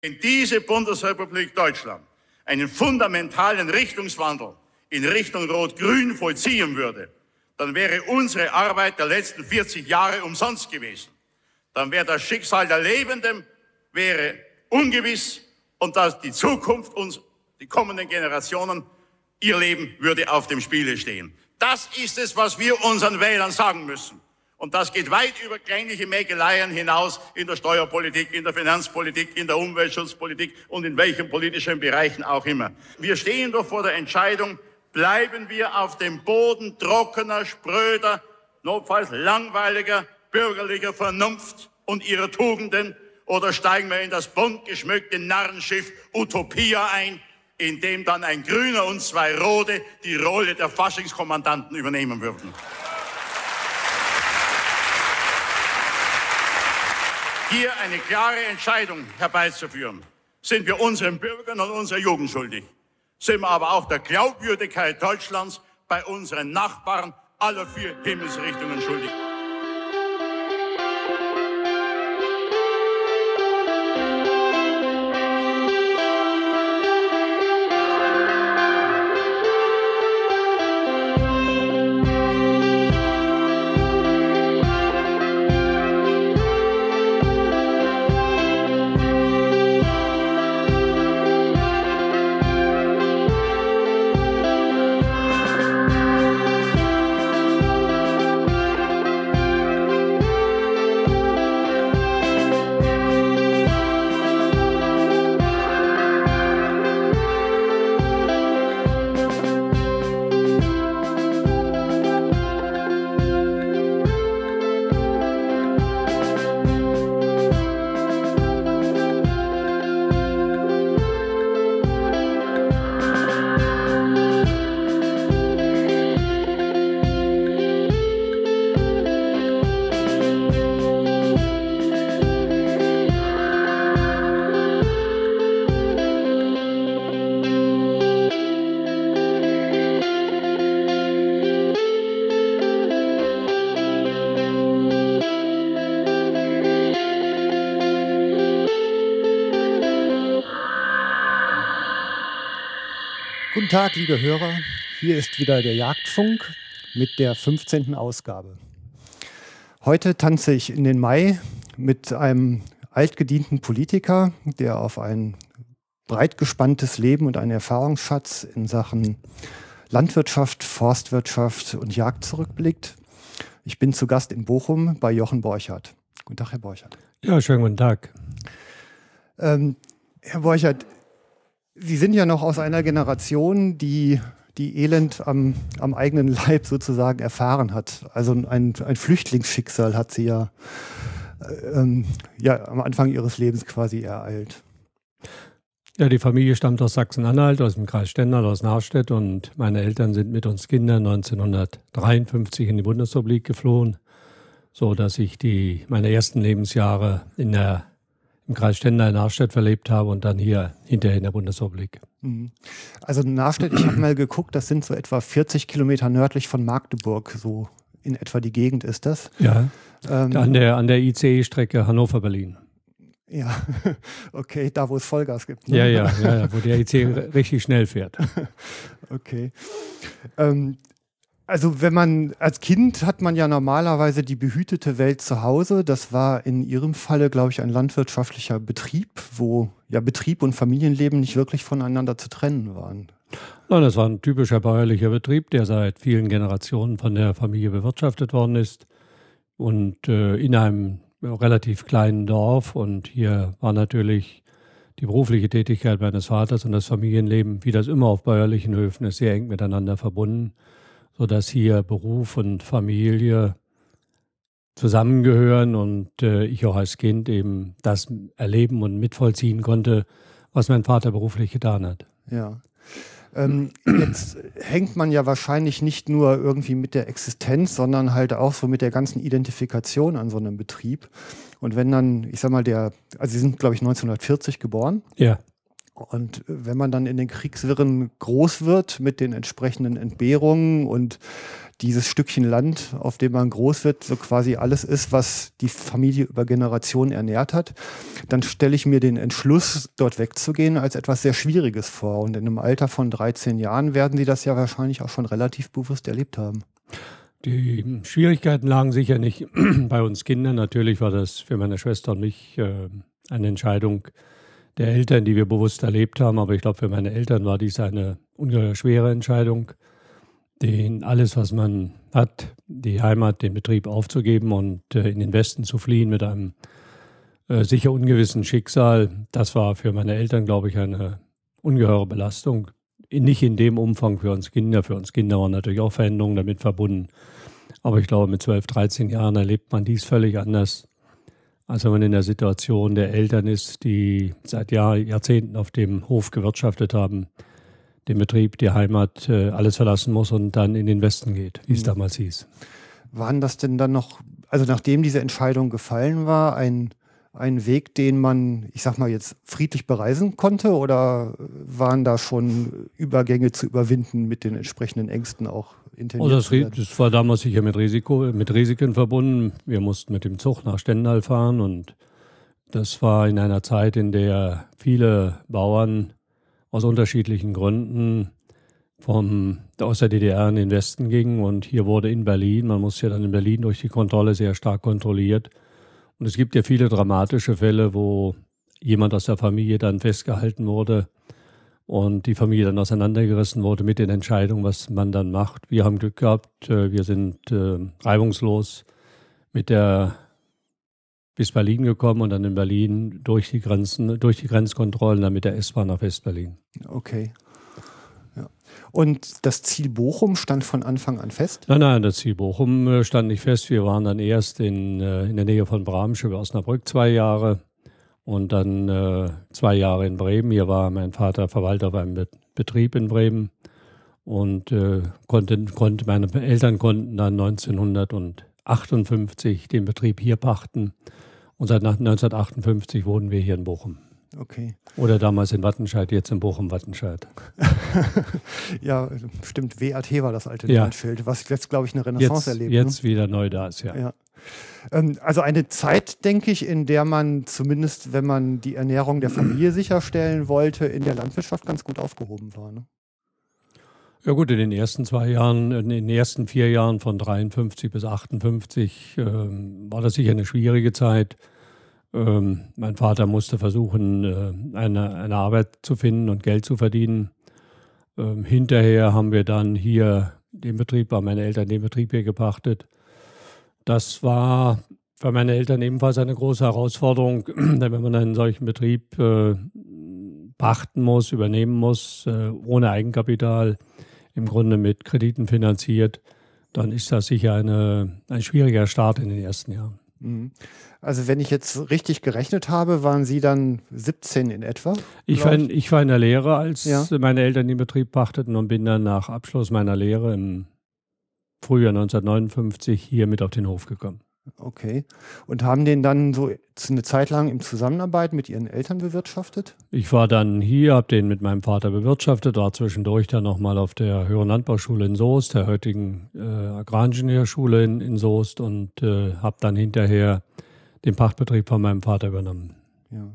Wenn diese Bundesrepublik Deutschland einen fundamentalen Richtungswandel in Richtung Rot-Grün vollziehen würde, dann wäre unsere Arbeit der letzten 40 Jahre umsonst gewesen. Dann wäre das Schicksal der Lebenden wäre ungewiss und dass die Zukunft uns, die kommenden Generationen, ihr Leben würde auf dem Spiele stehen. Das ist es, was wir unseren Wählern sagen müssen. Und das geht weit über kleinliche Mäkeleien hinaus in der Steuerpolitik, in der Finanzpolitik, in der Umweltschutzpolitik und in welchen politischen Bereichen auch immer. Wir stehen doch vor der Entscheidung, bleiben wir auf dem Boden trockener, spröder, notfalls langweiliger, bürgerlicher Vernunft und ihrer Tugenden oder steigen wir in das bunt geschmückte Narrenschiff Utopia ein, in dem dann ein Grüner und zwei Rote die Rolle der Faschingskommandanten übernehmen würden. Hier eine klare Entscheidung herbeizuführen, sind wir unseren Bürgern und unserer Jugend schuldig. Sind wir aber auch der Glaubwürdigkeit Deutschlands bei unseren Nachbarn aller 4 Himmelsrichtungen schuldig. Guten Tag, liebe Hörer. Hier ist wieder der Jagdfunk mit der 15. Ausgabe. Heute tanze ich in den Mai mit einem altgedienten Politiker, der auf ein breit gespanntes Leben und einen Erfahrungsschatz in Sachen Landwirtschaft, Forstwirtschaft und Jagd zurückblickt. Ich bin zu Gast in Bochum bei Jochen Borchert. Guten Tag, Herr Borchert. Ja, schönen guten Tag. Herr Borchert, Sie sind ja noch aus einer Generation, die Elend am eigenen Leib sozusagen erfahren hat. Also ein Flüchtlingsschicksal hat Sie ja am Anfang Ihres Lebens quasi ereilt. Ja, die Familie stammt aus Sachsen-Anhalt, aus dem Kreis Stendal, aus Narstedt, und meine Eltern sind mit uns Kindern 1953 in die Bundesrepublik geflohen, so dass ich meine ersten Lebensjahre im Kreis Stendal in Narstedt verlebt habe und dann hier hinterher in der Bundesrepublik. Also Narstedt, ich habe mal geguckt, das sind so etwa 40 Kilometer nördlich von Magdeburg, so in etwa die Gegend ist das. Ja, an der ICE-Strecke Hannover-Berlin. Ja, okay, da wo es Vollgas gibt. Ne? Ja, wo der ICE richtig schnell fährt. Okay. Also als Kind hat man ja normalerweise die behütete Welt zu Hause. Das war in Ihrem Falle, glaube ich, ein landwirtschaftlicher Betrieb, wo ja Betrieb und Familienleben nicht wirklich voneinander zu trennen waren. Nein, das war ein typischer bäuerlicher Betrieb, der seit vielen Generationen von der Familie bewirtschaftet worden ist und in einem relativ kleinen Dorf. Und hier war natürlich die berufliche Tätigkeit meines Vaters und das Familienleben, wie das immer auf bäuerlichen Höfen ist, sehr eng miteinander verbunden, sodass hier Beruf und Familie zusammengehören und ich auch als Kind eben das erleben und mitvollziehen konnte, was mein Vater beruflich getan hat. Ja. Jetzt hängt man ja wahrscheinlich nicht nur irgendwie mit der Existenz, sondern halt auch so mit der ganzen Identifikation an so einem Betrieb. Und wenn dann, ich sag mal, Sie sind, glaube ich, 1940 geboren. Ja. Und wenn man dann in den Kriegswirren groß wird mit den entsprechenden Entbehrungen und dieses Stückchen Land, auf dem man groß wird, so quasi alles ist, was die Familie über Generationen ernährt hat, dann stelle ich mir den Entschluss, dort wegzugehen, als etwas sehr Schwieriges vor. Und in einem Alter von 13 Jahren werden Sie das ja wahrscheinlich auch schon relativ bewusst erlebt haben. Die Schwierigkeiten lagen sicher nicht bei uns Kindern. Natürlich war das für meine Schwester und mich eine Entscheidung der Eltern, die wir bewusst erlebt haben. Aber ich glaube, für meine Eltern war dies eine ungeheuer schwere Entscheidung, alles, was man hat, die Heimat, den Betrieb aufzugeben und in den Westen zu fliehen mit einem sicher ungewissen Schicksal. Das war für meine Eltern, glaube ich, eine ungeheure Belastung. Nicht in dem Umfang für uns Kinder. Für uns Kinder waren natürlich auch Veränderungen damit verbunden. Aber ich glaube, mit 12, 13 Jahren erlebt man dies völlig anders, als wenn man in der Situation der Eltern ist, die seit Jahrzehnten auf dem Hof gewirtschaftet haben, den Betrieb, die Heimat, alles verlassen muss und dann in den Westen geht, wie es damals hieß. Waren das denn dann noch, also nachdem diese Entscheidung gefallen war, ein Weg, den man, ich sag mal jetzt, friedlich bereisen konnte, oder waren da schon Übergänge zu überwinden mit den entsprechenden Ängsten auch intensiv? Das war damals sicher mit Risiken verbunden. Wir mussten mit dem Zug nach Stendal fahren und das war in einer Zeit, in der viele Bauern aus unterschiedlichen Gründen aus der DDR in den Westen gingen, und hier wurde in Berlin, man musste ja dann in Berlin durch die Kontrolle sehr stark kontrolliert. Und es gibt ja viele dramatische Fälle, wo jemand aus der Familie dann festgehalten wurde und die Familie dann auseinandergerissen wurde mit den Entscheidungen, was man dann macht. Wir haben Glück gehabt, wir sind reibungslos bis Berlin gekommen und dann in Berlin durch die Grenzkontrollen, dann mit der S-Bahn nach Westberlin. Okay. Ja. Und das Ziel Bochum stand von Anfang an fest? Nein, das Ziel Bochum stand nicht fest. Wir waren dann erst in der Nähe von Bramsche bei Osnabrück 2 Jahre und dann 2 Jahre in Bremen. Hier war mein Vater Verwalter auf einem Betrieb in Bremen und meine Eltern konnten dann 1958 den Betrieb hier pachten und seit 1958 wohnen wir hier in Bochum. Okay. Oder damals in Wattenscheid, jetzt in Bochum-Wattenscheid. Ja, stimmt. WAT war das alte Nummernschild, was jetzt, glaube ich, eine Renaissance erlebt. Jetzt wieder neu da ist, ja. Also eine Zeit, denke ich, in der man zumindest, wenn man die Ernährung der Familie sicherstellen wollte, in der Landwirtschaft ganz gut aufgehoben war. Ne? Ja gut, in den ersten 4 Jahren von 53 bis 58 war das sicher eine schwierige Zeit. Mein Vater musste versuchen, eine Arbeit zu finden und Geld zu verdienen. Hinterher haben wir dann meine Eltern den Betrieb hier gepachtet. Das war für meine Eltern ebenfalls eine große Herausforderung, denn wenn man einen solchen Betrieb pachten muss, übernehmen muss, ohne Eigenkapital, im Grunde mit Krediten finanziert, dann ist das sicher ein schwieriger Start in den ersten Jahren. Also wenn ich jetzt richtig gerechnet habe, waren Sie dann 17 in etwa? Ich war in der Lehre, als meine Eltern den Betrieb pachteten, und bin dann nach Abschluss meiner Lehre im Frühjahr 1959 hier mit auf den Hof gekommen. Okay. Und haben den dann so eine Zeit lang in Zusammenarbeit mit Ihren Eltern bewirtschaftet? Ich war dann hier, habe den mit meinem Vater bewirtschaftet, war zwischendurch dann nochmal auf der Höheren Landbauschule in Soest, der heutigen Agraringenieurschule in Soest, und habe dann hinterher den Pachtbetrieb von meinem Vater übernommen. Ja.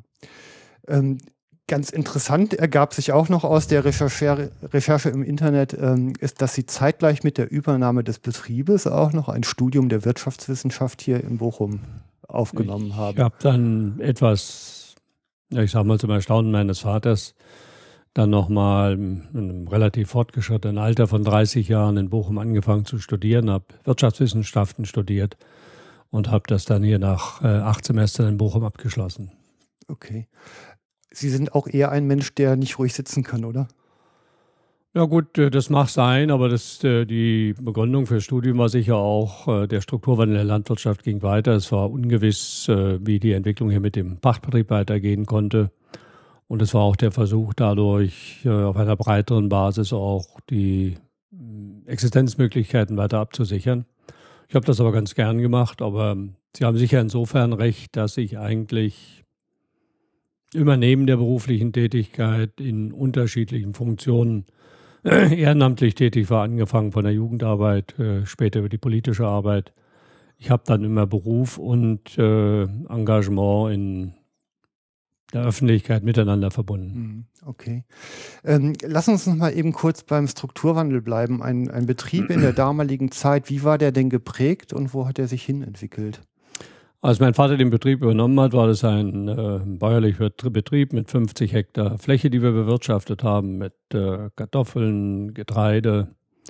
Ganz interessant ergab sich auch noch aus der Recherche im Internet, ist, dass Sie zeitgleich mit der Übernahme des Betriebes auch noch ein Studium der Wirtschaftswissenschaft hier in Bochum aufgenommen haben. Ich habe dann etwas, ich sage mal zum Erstaunen meines Vaters, dann nochmal in einem relativ fortgeschrittenen Alter von 30 Jahren in Bochum angefangen zu studieren, habe Wirtschaftswissenschaften studiert und habe das dann hier nach 8 Semestern in Bochum abgeschlossen. Okay. Sie sind auch eher ein Mensch, der nicht ruhig sitzen kann, oder? Ja gut, das mag sein, aber die Begründung für das Studium war sicher auch, der Strukturwandel in der Landwirtschaft ging weiter. Es war ungewiss, wie die Entwicklung hier mit dem Pachtbetrieb weitergehen konnte. Und es war auch der Versuch, dadurch auf einer breiteren Basis auch die Existenzmöglichkeiten weiter abzusichern. Ich habe das aber ganz gern gemacht, aber Sie haben sicher insofern recht, dass ich eigentlich immer neben der beruflichen Tätigkeit in unterschiedlichen Funktionen ehrenamtlich tätig war, angefangen von der Jugendarbeit, später über die politische Arbeit. Ich habe dann immer Beruf und Engagement in der Öffentlichkeit miteinander verbunden. Okay. Lass uns noch mal eben kurz beim Strukturwandel bleiben. Ein Betrieb in der damaligen Zeit, wie war der denn geprägt und wo hat er sich hin entwickelt? Als mein Vater den Betrieb übernommen hat, war das ein bäuerlicher Betrieb mit 50 Hektar Fläche, die wir bewirtschaftet haben, mit Kartoffeln, Getreide,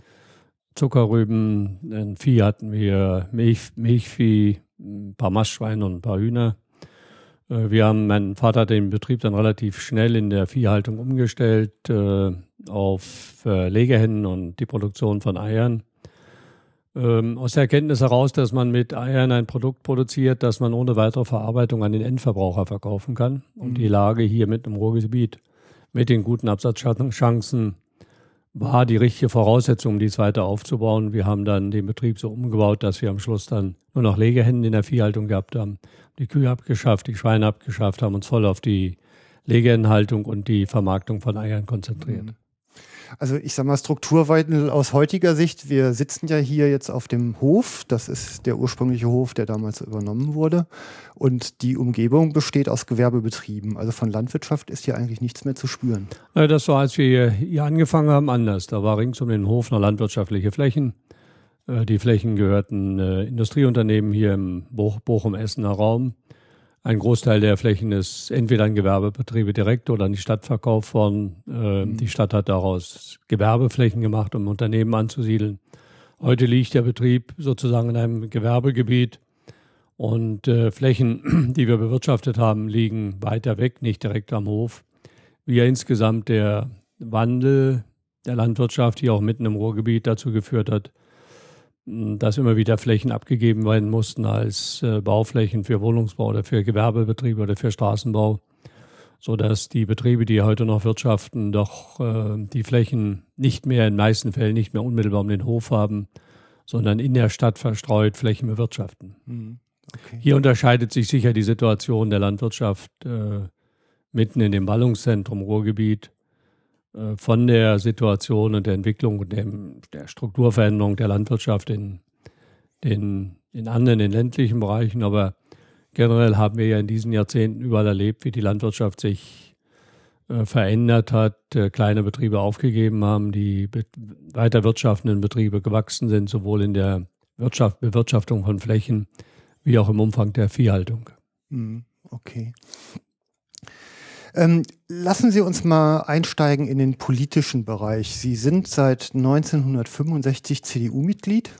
Zuckerrüben. Ein Vieh hatten wir, Milchvieh, ein paar Mastschweine und ein paar Hühner. Mein Vater hat den Betrieb dann relativ schnell in der Viehhaltung umgestellt auf Legehennen und die Produktion von Eiern. Aus der Erkenntnis heraus, dass man mit Eiern ein Produkt produziert, das man ohne weitere Verarbeitung an den Endverbraucher verkaufen kann. Und die Lage hier mitten im Ruhrgebiet mit den guten Absatzchancen war die richtige Voraussetzung, um dies weiter aufzubauen. Wir haben dann den Betrieb so umgebaut, dass wir am Schluss dann nur noch Legehennen in der Viehhaltung gehabt haben. Die Kühe abgeschafft, die Schweine abgeschafft, haben uns voll auf die Legehennenhaltung und die Vermarktung von Eiern konzentriert. Also ich sage mal Strukturwandel aus heutiger Sicht. Wir sitzen ja hier jetzt auf dem Hof. Das ist der ursprüngliche Hof, der damals übernommen wurde. Und die Umgebung besteht aus Gewerbebetrieben. Also von Landwirtschaft ist hier eigentlich nichts mehr zu spüren. Das war, als wir hier angefangen haben, anders. Da war rings um den Hof noch landwirtschaftliche Flächen. Die Flächen gehörten Industrieunternehmen hier im Bochum-Essener Raum. Ein Großteil der Flächen ist entweder an Gewerbebetriebe direkt oder an die Stadt verkauft worden. Die Stadt hat daraus Gewerbeflächen gemacht, um Unternehmen anzusiedeln. Heute liegt der Betrieb sozusagen in einem Gewerbegebiet und Flächen, die wir bewirtschaftet haben, liegen weiter weg, nicht direkt am Hof. Wie ja insgesamt der Wandel der Landwirtschaft hier auch mitten im Ruhrgebiet dazu geführt hat, dass immer wieder Flächen abgegeben werden mussten als Bauflächen für Wohnungsbau oder für Gewerbebetriebe oder für Straßenbau, sodass die Betriebe, die heute noch wirtschaften, doch die Flächen nicht mehr, in den meisten Fällen nicht mehr unmittelbar um den Hof haben, sondern in der Stadt verstreut Flächen bewirtschaften. Okay. Hier unterscheidet sich sicher die Situation der Landwirtschaft mitten in dem Ballungszentrum Ruhrgebiet von der Situation und der Entwicklung und der Strukturveränderung der Landwirtschaft in anderen, in ländlichen Bereichen. Aber generell haben wir ja in diesen Jahrzehnten überall erlebt, wie die Landwirtschaft sich verändert hat, kleine Betriebe aufgegeben haben, die weiter wirtschaftenden Betriebe gewachsen sind, sowohl in der Bewirtschaftung von Flächen wie auch im Umfang der Viehhaltung. Okay. Lassen Sie uns mal einsteigen in den politischen Bereich. Sie sind seit 1965 CDU-Mitglied.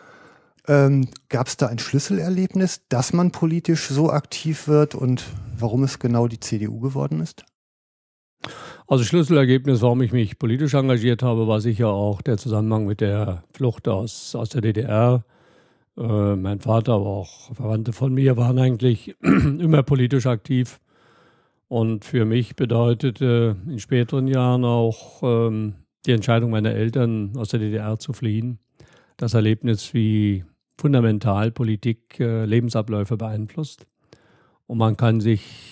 Gab es da ein Schlüsselerlebnis, dass man politisch so aktiv wird und warum es genau die CDU geworden ist? Also Schlüsselergebnis, warum ich mich politisch engagiert habe, war sicher auch der Zusammenhang mit der Flucht aus der DDR. Mein Vater, aber auch Verwandte von mir waren eigentlich immer politisch aktiv. Und für mich bedeutete in späteren Jahren auch die Entscheidung meiner Eltern, aus der DDR zu fliehen, das Erlebnis, wie fundamental Politik Lebensabläufe beeinflusst. Und man kann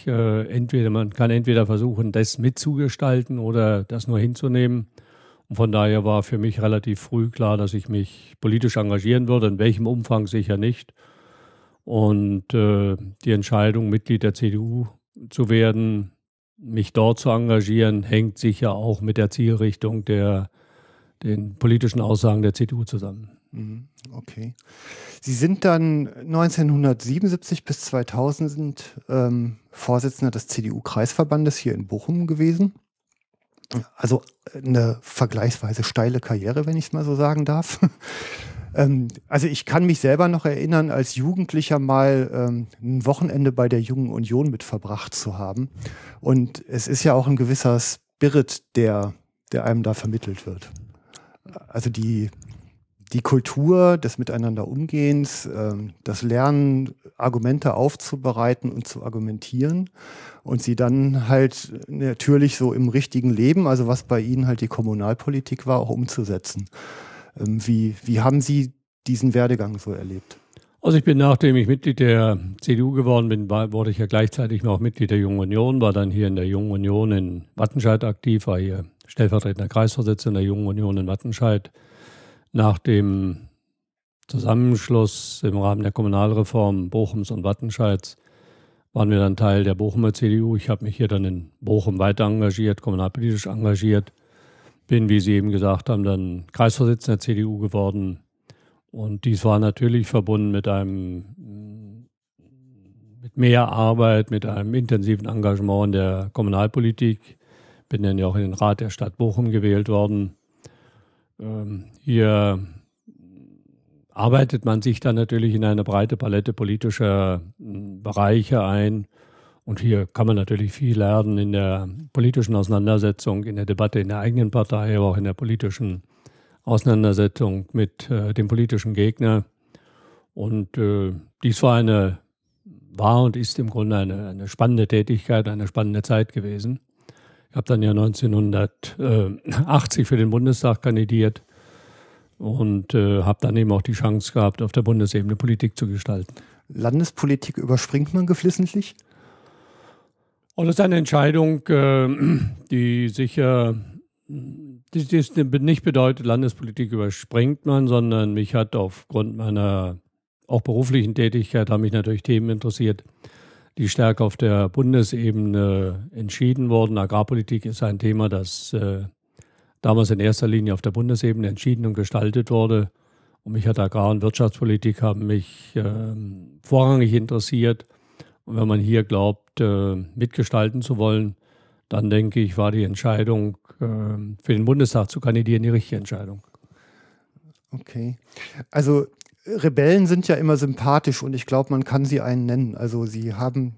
entweder versuchen, das mitzugestalten oder das nur hinzunehmen. Und von daher war für mich relativ früh klar, dass ich mich politisch engagieren würde, in welchem Umfang sicher nicht. Und die Entscheidung, Mitglied der CDU zu werden, mich dort zu engagieren, hängt sicher auch mit der Zielrichtung den politischen Aussagen der CDU zusammen. Okay. Sie sind dann 1977 bis 2000 Vorsitzender des CDU-Kreisverbandes hier in Bochum gewesen. Also eine vergleichsweise steile Karriere, wenn ich es mal so sagen darf. Also ich kann mich selber noch erinnern, als Jugendlicher mal ein Wochenende bei der Jungen Union mit verbracht zu haben. Und es ist ja auch ein gewisser Spirit, der einem da vermittelt wird. Also die Kultur des Miteinanderumgehens, das Lernen, Argumente aufzubereiten und zu argumentieren und sie dann halt natürlich so im richtigen Leben, also was bei Ihnen halt die Kommunalpolitik war, auch umzusetzen. Wie haben Sie diesen Werdegang so erlebt? Also ich bin, nachdem ich Mitglied der CDU geworden bin, wurde ich ja gleichzeitig noch Mitglied der Jungen Union, war dann hier in der Jungen Union in Wattenscheid aktiv, war hier stellvertretender Kreisvorsitzender der Jungen Union in Wattenscheid. Nach dem Zusammenschluss im Rahmen der Kommunalreform Bochums und Wattenscheids waren wir dann Teil der Bochumer CDU. Ich habe mich hier dann in Bochum weiter engagiert, kommunalpolitisch engagiert. Bin, wie Sie eben gesagt haben, dann Kreisvorsitzender der CDU geworden. Und dies war natürlich verbunden mit mehr Arbeit, mit einem intensiven Engagement in der Kommunalpolitik. Bin dann ja auch in den Rat der Stadt Bochum gewählt worden. Hier arbeitet man sich dann natürlich in eine breite Palette politischer Bereiche ein. Und hier kann man natürlich viel lernen in der politischen Auseinandersetzung, in der Debatte in der eigenen Partei, aber auch in der politischen Auseinandersetzung mit dem politischen Gegner. Und dies war und ist im Grunde eine spannende Tätigkeit, eine spannende Zeit gewesen. Ich habe dann ja 1980 für den Bundestag kandidiert und habe dann eben auch die Chance gehabt, auf der Bundesebene Politik zu gestalten. Landespolitik überspringt man geflissentlich? Und das ist eine Entscheidung, die sicher nicht bedeutet, Landespolitik überspringt man, sondern mich hat aufgrund meiner auch beruflichen Tätigkeit, haben mich natürlich Themen interessiert, die stärker auf der Bundesebene entschieden wurden. Agrarpolitik ist ein Thema, das damals in erster Linie auf der Bundesebene entschieden und gestaltet wurde. Und mich hat Agrar- und Wirtschaftspolitik haben mich vorrangig interessiert. Und wenn man hier glaubt, mitgestalten zu wollen, dann denke ich, war die Entscheidung, für den Bundestag zu kandidieren, die richtige Entscheidung. Okay. Also Rebellen sind ja immer sympathisch und ich glaube, man kann sie einen nennen. Also Sie haben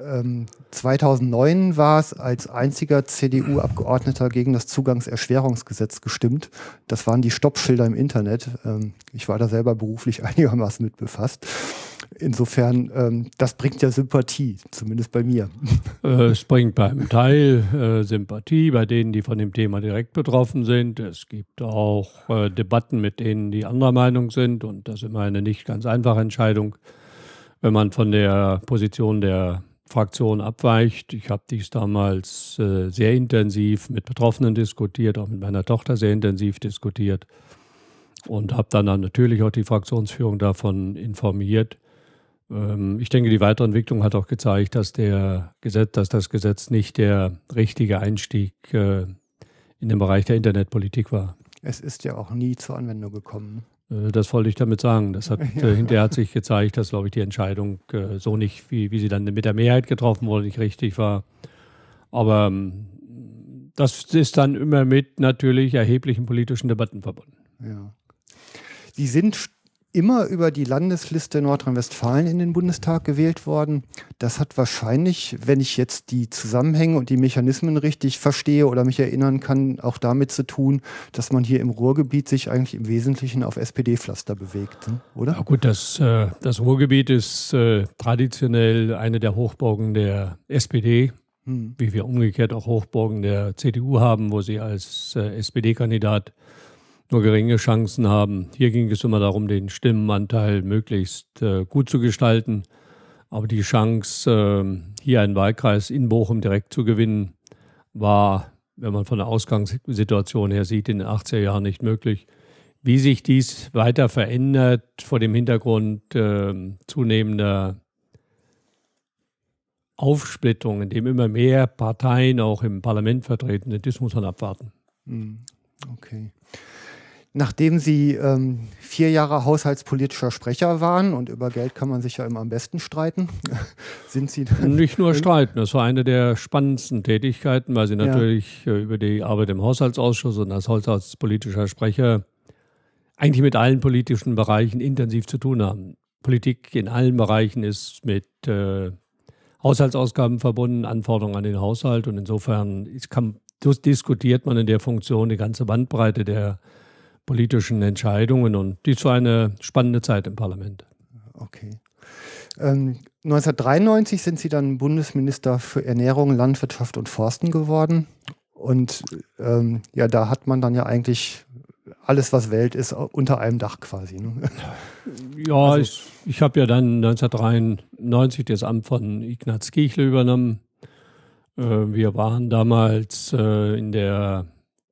2009 war es als einziger CDU-Abgeordneter gegen das Zugangserschwerungsgesetz gestimmt. Das waren die Stoppschilder im Internet. Ich war da selber beruflich einigermaßen mit befasst. Insofern, das bringt ja Sympathie, zumindest bei mir. Es bringt beim Teil Sympathie, bei denen, die von dem Thema direkt betroffen sind. Es gibt auch Debatten mit denen, die anderer Meinung sind. Und das ist immer eine nicht ganz einfache Entscheidung, wenn man von der Position der Fraktion abweicht. Ich habe dies damals sehr intensiv mit Betroffenen diskutiert, auch mit meiner Tochter sehr intensiv diskutiert und habe dann natürlich auch die Fraktionsführung davon informiert. Ich denke, die weitere Entwicklung hat auch gezeigt, dass das Gesetz nicht der richtige Einstieg in den Bereich der Internetpolitik war. Es ist ja auch nie zur Anwendung gekommen. Das wollte ich damit sagen. Hinterher hat sich gezeigt, dass, glaube ich, die Entscheidung so nicht, wie sie dann mit der Mehrheit getroffen wurde, nicht richtig war. Aber das ist dann immer mit natürlich erheblichen politischen Debatten verbunden. Ja. Sie sind immer über die Landesliste Nordrhein-Westfalen in den Bundestag gewählt worden. Das hat wahrscheinlich, wenn ich jetzt die Zusammenhänge und die Mechanismen richtig verstehe oder mich erinnern kann, auch damit zu tun, dass man hier im Ruhrgebiet sich eigentlich im Wesentlichen auf SPD-Pflaster bewegt, oder? Ja gut, das Ruhrgebiet ist traditionell eine der Hochburgen der SPD, wie wir umgekehrt auch Hochburgen der CDU haben, wo sie als SPD-Kandidat nur geringe Chancen haben. Hier ging es immer darum, den Stimmenanteil möglichst gut zu gestalten. Aber die Chance, hier einen Wahlkreis in Bochum direkt zu gewinnen, war, wenn man von der Ausgangssituation her sieht, in den 80er Jahren nicht möglich. Wie sich dies weiter verändert vor dem Hintergrund zunehmender Aufsplittung, in dem immer mehr Parteien auch im Parlament vertreten sind, das muss man abwarten. Okay. Nachdem Sie 4 Jahre haushaltspolitischer Sprecher waren, und über Geld kann man sich ja immer am besten streiten, sind Sie dann... Nicht nur streiten, das war eine der spannendsten Tätigkeiten, weil Sie natürlich über die Arbeit im Haushaltsausschuss und als haushaltspolitischer Sprecher eigentlich mit allen politischen Bereichen intensiv zu tun haben. Politik in allen Bereichen ist mit Haushaltsausgaben verbunden, Anforderungen an den Haushalt, und insofern diskutiert man in der Funktion die ganze Bandbreite der politischen Entscheidungen, und dies war eine spannende Zeit im Parlament. Okay. 1993 sind Sie dann Bundesminister für Ernährung, Landwirtschaft und Forsten geworden, und da hat man dann ja eigentlich alles, was Welt ist, unter einem Dach quasi. Ne? Ja, also, ich habe ja dann 1993 das Amt von Ignaz Kiechle übernommen. Wir waren damals in der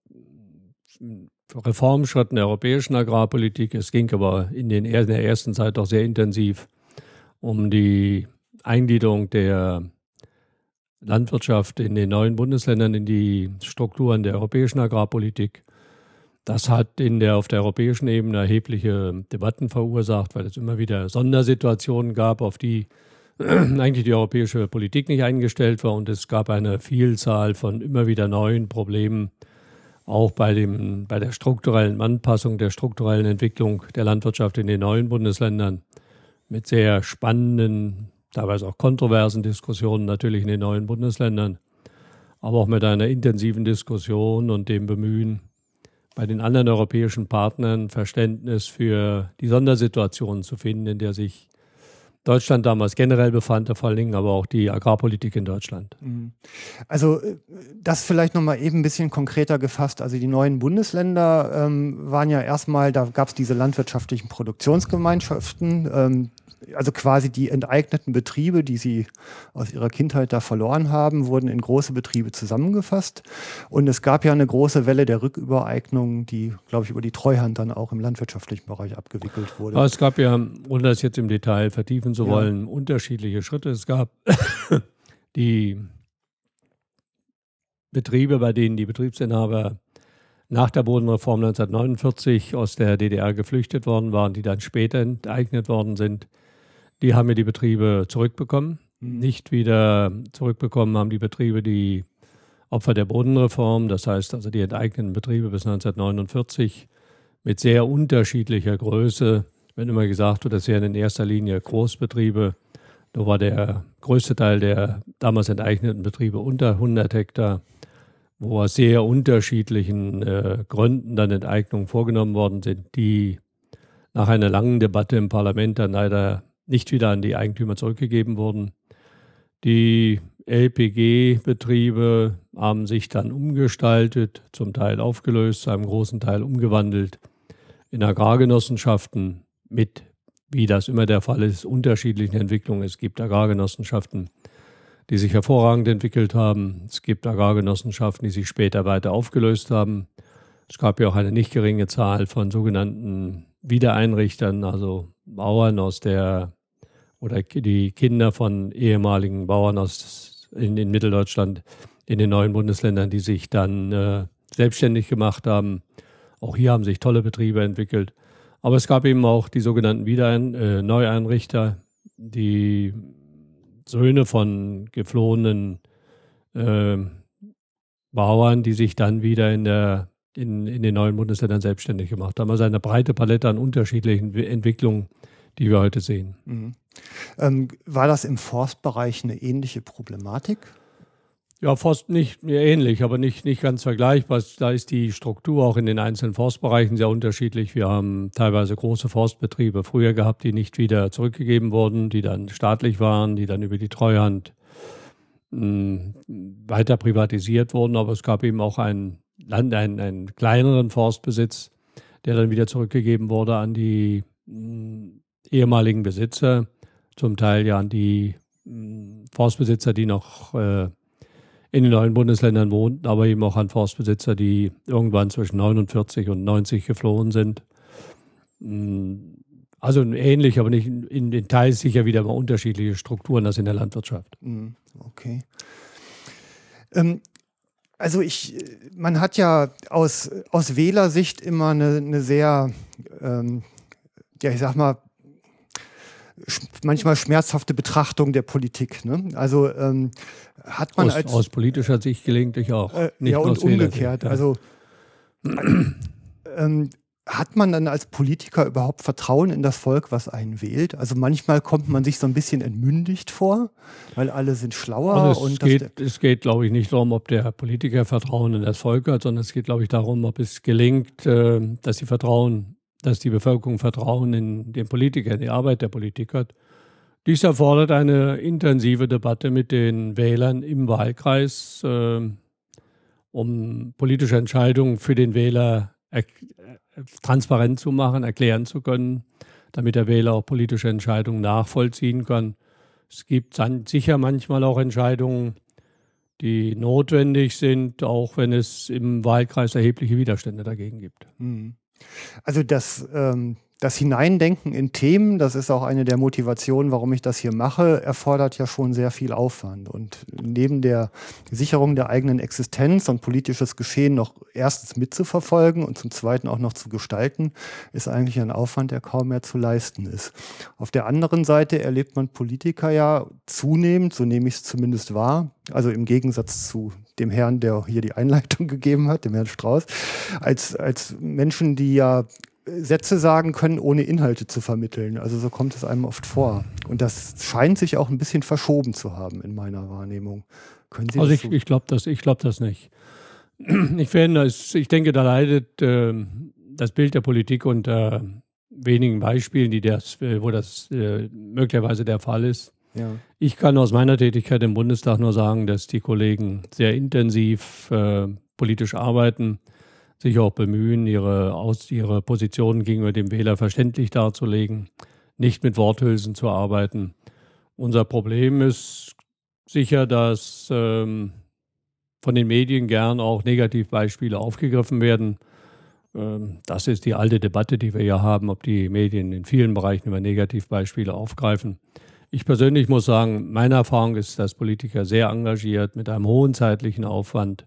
Reformschritten der europäischen Agrarpolitik. Es ging aber in der ersten Zeit doch sehr intensiv um die Eingliederung der Landwirtschaft in den neuen Bundesländern in die Strukturen der europäischen Agrarpolitik. Das hat auf der europäischen Ebene erhebliche Debatten verursacht, weil es immer wieder Sondersituationen gab, auf die eigentlich die europäische Politik nicht eingestellt war. Und es gab eine Vielzahl von immer wieder neuen Problemen, auch bei der strukturellen Anpassung, der strukturellen Entwicklung der Landwirtschaft in den neuen Bundesländern mit sehr spannenden, teilweise auch kontroversen Diskussionen natürlich in den neuen Bundesländern, aber auch mit einer intensiven Diskussion und dem Bemühen, bei den anderen europäischen Partnern Verständnis für die Sondersituation zu finden, in der sich Deutschland damals generell befand, vor allen Dingen aber auch die Agrarpolitik in Deutschland. Also das vielleicht nochmal eben ein bisschen konkreter gefasst. Also die neuen Bundesländer waren ja erstmal, da gab es diese landwirtschaftlichen Produktionsgemeinschaften, also quasi die enteigneten Betriebe, die sie aus ihrer Kindheit da verloren haben, wurden in große Betriebe zusammengefasst. Und es gab ja eine große Welle der Rückübereignung, die, glaube ich, über die Treuhand dann auch im landwirtschaftlichen Bereich abgewickelt wurde. Aber es gab ja, ohne das jetzt im Detail vertiefen zu wollen, unterschiedliche Schritte. Es gab die Betriebe, bei denen die Betriebsinhaber nach der Bodenreform 1949 aus der DDR geflüchtet worden waren, die dann später enteignet worden sind. Die haben ja die Betriebe zurückbekommen. Nicht wieder zurückbekommen haben die Betriebe die Opfer der Bodenreform, das heißt also die enteigneten Betriebe bis 1949 mit sehr unterschiedlicher Größe. Wenn immer gesagt wird, das wären in erster Linie Großbetriebe, da war der größte Teil der damals enteigneten Betriebe unter 100 Hektar, wo aus sehr unterschiedlichen Gründen dann Enteignungen vorgenommen worden sind, die nach einer langen Debatte im Parlament dann leider nicht wieder an die Eigentümer zurückgegeben wurden. Die LPG-Betriebe haben sich dann umgestaltet, zum Teil aufgelöst, zu einem großen Teil umgewandelt in Agrargenossenschaften mit, wie das immer der Fall ist, unterschiedlichen Entwicklungen. Es gibt Agrargenossenschaften, die sich hervorragend entwickelt haben. Es gibt Agrargenossenschaften, die sich später weiter aufgelöst haben. Es gab ja auch eine nicht geringe Zahl von sogenannten Wiedereinrichtern, also Bauern oder die Kinder von ehemaligen Bauern in Mitteldeutschland, in den neuen Bundesländern, die sich dann selbstständig gemacht haben. Auch hier haben sich tolle Betriebe entwickelt. Aber es gab eben auch die sogenannten Neueinrichter, die Söhne von geflohenen Bauern, die sich dann wieder in den neuen Bundesländern selbstständig gemacht haben. Also eine breite Palette an unterschiedlichen Entwicklungen, die wir heute sehen. War das im Forstbereich eine ähnliche Problematik? Ja, Forst nicht ähnlich, aber nicht ganz vergleichbar. Da ist die Struktur auch in den einzelnen Forstbereichen sehr unterschiedlich. Wir haben teilweise große Forstbetriebe früher gehabt, die nicht wieder zurückgegeben wurden, die dann staatlich waren, die dann über die Treuhand weiter privatisiert wurden. Aber es gab eben auch einen kleineren Forstbesitz, der dann wieder zurückgegeben wurde an die ehemaligen Besitzer, zum Teil ja an die Forstbesitzer, die noch in den neuen Bundesländern wohnten, aber eben auch an Forstbesitzer, die irgendwann zwischen 49 und 90 geflohen sind. Also ähnlich, aber nicht in Details sicher wieder mal unterschiedliche Strukturen als in der Landwirtschaft. Okay. Also man hat ja aus Wählersicht immer eine sehr, ich sag mal, manchmal schmerzhafte Betrachtung der Politik. Ne? Also hat man aus politischer Sicht gelegentlich auch. Nicht ja, und umgekehrt. Ja. Also hat man dann als Politiker überhaupt Vertrauen in das Volk, was einen wählt? Also manchmal kommt man sich so ein bisschen entmündigt vor, weil alle sind schlauer. Also es geht, glaube ich, nicht darum, ob der Politiker Vertrauen in das Volk hat, sondern es geht, glaube ich, darum, ob es gelingt, dass die Bevölkerung Vertrauen in den Politiker, in die Arbeit der Politik hat. Dies erfordert eine intensive Debatte mit den Wählern im Wahlkreis, um politische Entscheidungen für den Wähler transparent zu machen, erklären zu können, damit der Wähler auch politische Entscheidungen nachvollziehen kann. Es gibt dann sicher manchmal auch Entscheidungen, die notwendig sind, auch wenn es im Wahlkreis erhebliche Widerstände dagegen gibt. Also das Hineindenken in Themen, das ist auch eine der Motivationen, warum ich das hier mache, erfordert ja schon sehr viel Aufwand. Und neben der Sicherung der eigenen Existenz und politisches Geschehen noch erstens mitzuverfolgen und zum Zweiten auch noch zu gestalten, ist eigentlich ein Aufwand, der kaum mehr zu leisten ist. Auf der anderen Seite erlebt man Politiker ja zunehmend, so nehme ich es zumindest wahr, also im Gegensatz zu dem Herrn, der hier die Einleitung gegeben hat, dem Herrn Strauß, als Menschen, die ja Sätze sagen können, ohne Inhalte zu vermitteln. Also so kommt es einem oft vor. Und das scheint sich auch ein bisschen verschoben zu haben in meiner Wahrnehmung. Können Sie also das ich glaube das nicht. Ich denke, da leidet das Bild der Politik unter wenigen Beispielen, wo das möglicherweise der Fall ist. Ja. Ich kann aus meiner Tätigkeit im Bundestag nur sagen, dass die Kollegen sehr intensiv politisch arbeiten, sich auch bemühen, ihre Positionen gegenüber dem Wähler verständlich darzulegen, nicht mit Worthülsen zu arbeiten. Unser Problem ist sicher, dass von den Medien gern auch Negativbeispiele aufgegriffen werden. Das ist die alte Debatte, die wir ja haben, ob die Medien in vielen Bereichen immer Negativbeispiele aufgreifen. Ich persönlich muss sagen, meine Erfahrung ist, dass Politiker sehr engagiert mit einem hohen zeitlichen Aufwand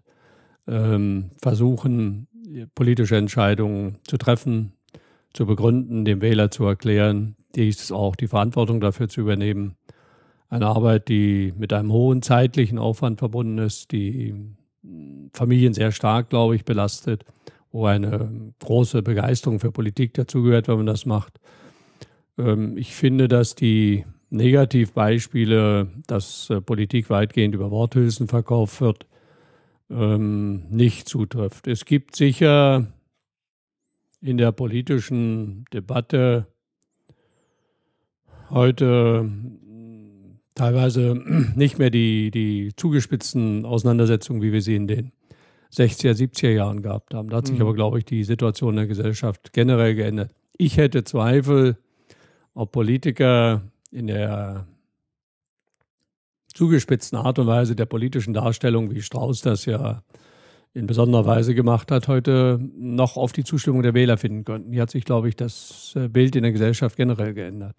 versuchen, politische Entscheidungen zu treffen, zu begründen, dem Wähler zu erklären, auch die Verantwortung dafür zu übernehmen. Eine Arbeit, die mit einem hohen zeitlichen Aufwand verbunden ist, die Familien sehr stark, glaube ich, belastet, wo eine große Begeisterung für Politik dazugehört, wenn man das macht. Ich finde, dass die Negativbeispiele, dass Politik weitgehend über Worthülsen verkauft wird, nicht zutrifft. Es gibt sicher in der politischen Debatte heute teilweise nicht mehr die zugespitzten Auseinandersetzungen, wie wir sie in den 60er, 70er Jahren gehabt haben. Da hat sich aber, glaube ich, die Situation der Gesellschaft generell geändert. Ich hätte Zweifel, ob Politiker in der zugespitzten Art und Weise der politischen Darstellung, wie Strauß das ja in besonderer Weise gemacht hat, heute noch auf die Zustimmung der Wähler finden könnten. Hier hat sich, glaube ich, das Bild in der Gesellschaft generell geändert.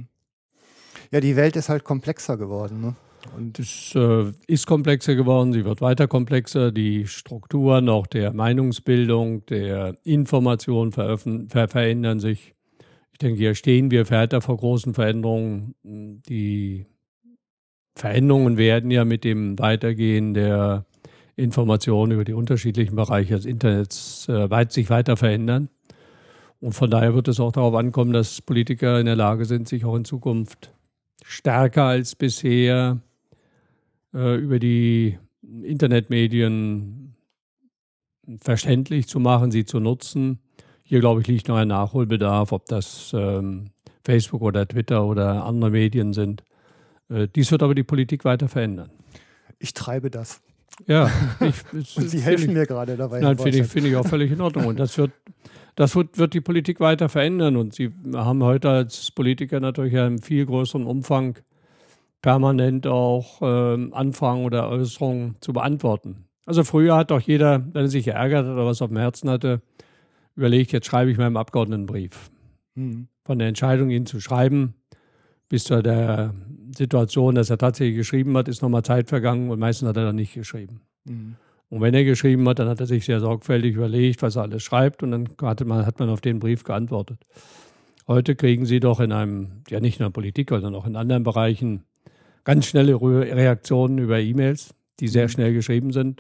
Ja, die Welt ist halt komplexer geworden, ne? Und es ist komplexer geworden, sie wird weiter komplexer. Die Strukturen auch der Meinungsbildung, der Information verändern sich. Ich denke, hier stehen wir weiter vor großen Veränderungen. Die Veränderungen werden ja mit dem Weitergehen der Informationen über die unterschiedlichen Bereiche des Internets sich weiter verändern. Und von daher wird es auch darauf ankommen, dass Politiker in der Lage sind, sich auch in Zukunft stärker als bisher über die Internetmedien verständlich zu machen, sie zu nutzen. Hier, glaube ich, liegt noch ein Nachholbedarf, ob das Facebook oder Twitter oder andere Medien sind. Dies wird aber die Politik weiter verändern. Ich treibe das. Ja. Und Sie helfen mir gerade dabei. Nein, finde ich auch völlig in Ordnung. Und das wird die Politik weiter verändern. Und Sie haben heute als Politiker natürlich einen viel größeren Umfang, permanent auch Anfragen oder Äußerungen zu beantworten. Also früher hat doch jeder, wenn er sich geärgert hat oder was auf dem Herzen hatte, überlegt, jetzt schreibe ich meinem Abgeordneten einen Brief. Von der Entscheidung, ihn zu schreiben, bis zu der Situation, dass er tatsächlich geschrieben hat, ist nochmal Zeit vergangen und meistens hat er dann nicht geschrieben. Und wenn er geschrieben hat, dann hat er sich sehr sorgfältig überlegt, was er alles schreibt und dann hat man auf den Brief geantwortet. Heute kriegen Sie doch in einem, ja nicht nur in der Politik, sondern auch in anderen Bereichen ganz schnelle Reaktionen über E-Mails, die sehr schnell geschrieben sind.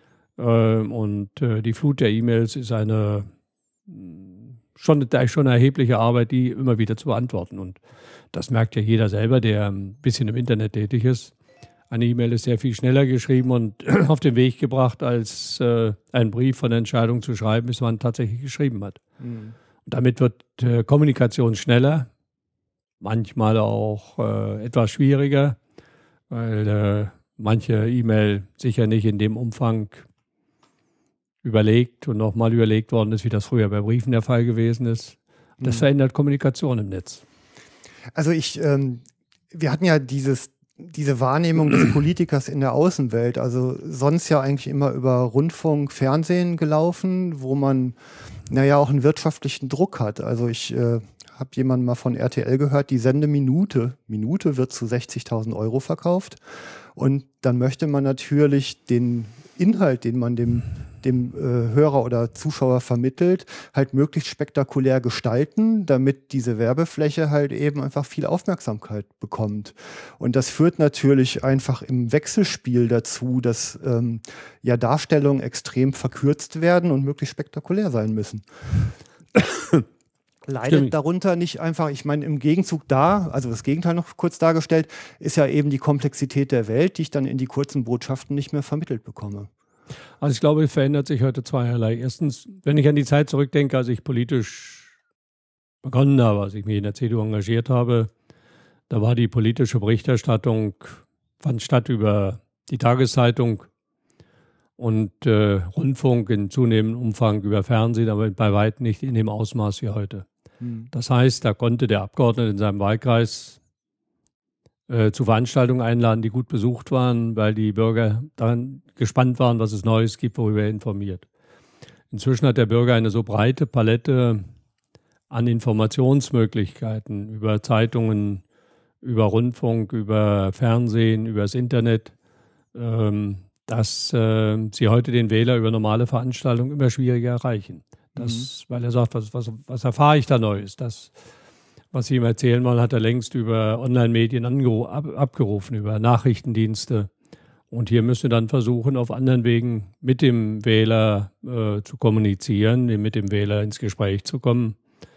Und die Flut der E-Mails ist schon eine erhebliche Arbeit, die immer wieder zu beantworten. Und das merkt ja jeder selber, der ein bisschen im Internet tätig ist. Eine E-Mail ist sehr viel schneller geschrieben und auf den Weg gebracht, als einen Brief von der Entscheidung zu schreiben, bis man tatsächlich geschrieben hat. Und damit wird Kommunikation schneller, manchmal auch etwas schwieriger, weil manche E-Mail sicher nicht in dem Umfang überlegt und nochmal überlegt worden ist, wie das früher bei Briefen der Fall gewesen ist. Das verändert Kommunikation im Netz. Also wir hatten ja dieses diese Wahrnehmung des Politikers in der Außenwelt, also sonst ja eigentlich immer über Rundfunk, Fernsehen gelaufen, wo man auch einen wirtschaftlichen Druck hat. Also ich habe jemanden mal von RTL gehört, die Minute wird zu 60.000 Euro verkauft. Und dann möchte man natürlich den Inhalt, den man dem Hörer oder Zuschauer vermittelt, halt möglichst spektakulär gestalten, damit diese Werbefläche halt eben einfach viel Aufmerksamkeit bekommt. Und das führt natürlich einfach im Wechselspiel dazu, dass Darstellungen extrem verkürzt werden und möglichst spektakulär sein müssen. Leidet darunter nicht einfach, ich meine, im Gegenzug also das Gegenteil noch kurz dargestellt, ist ja eben die Komplexität der Welt, die ich dann in die kurzen Botschaften nicht mehr vermittelt bekomme. Also ich glaube, es verändert sich heute zweierlei. Erstens, wenn ich an die Zeit zurückdenke, als ich politisch begonnen habe, als ich mich in der CDU engagiert habe, da war die politische Berichterstattung, fand statt über die Tageszeitung und Rundfunk in zunehmendem Umfang über Fernsehen, aber bei weitem nicht in dem Ausmaß wie heute. Das heißt, da konnte der Abgeordnete in seinem Wahlkreis zu Veranstaltungen einladen, die gut besucht waren, weil die Bürger daran gespannt waren, was es Neues gibt, worüber er informiert. Inzwischen hat der Bürger eine so breite Palette an Informationsmöglichkeiten über Zeitungen, über Rundfunk, über Fernsehen, über das Internet, dass sie heute den Wähler über normale Veranstaltungen immer schwieriger erreichen. Weil er sagt, was erfahre ich da Neues? Das, was Sie ihm erzählen wollen, hat er längst über Online-Medien abgerufen, über Nachrichtendienste. Und hier müssen wir dann versuchen, auf anderen Wegen mit dem Wähler zu kommunizieren, mit dem Wähler ins Gespräch zu kommen.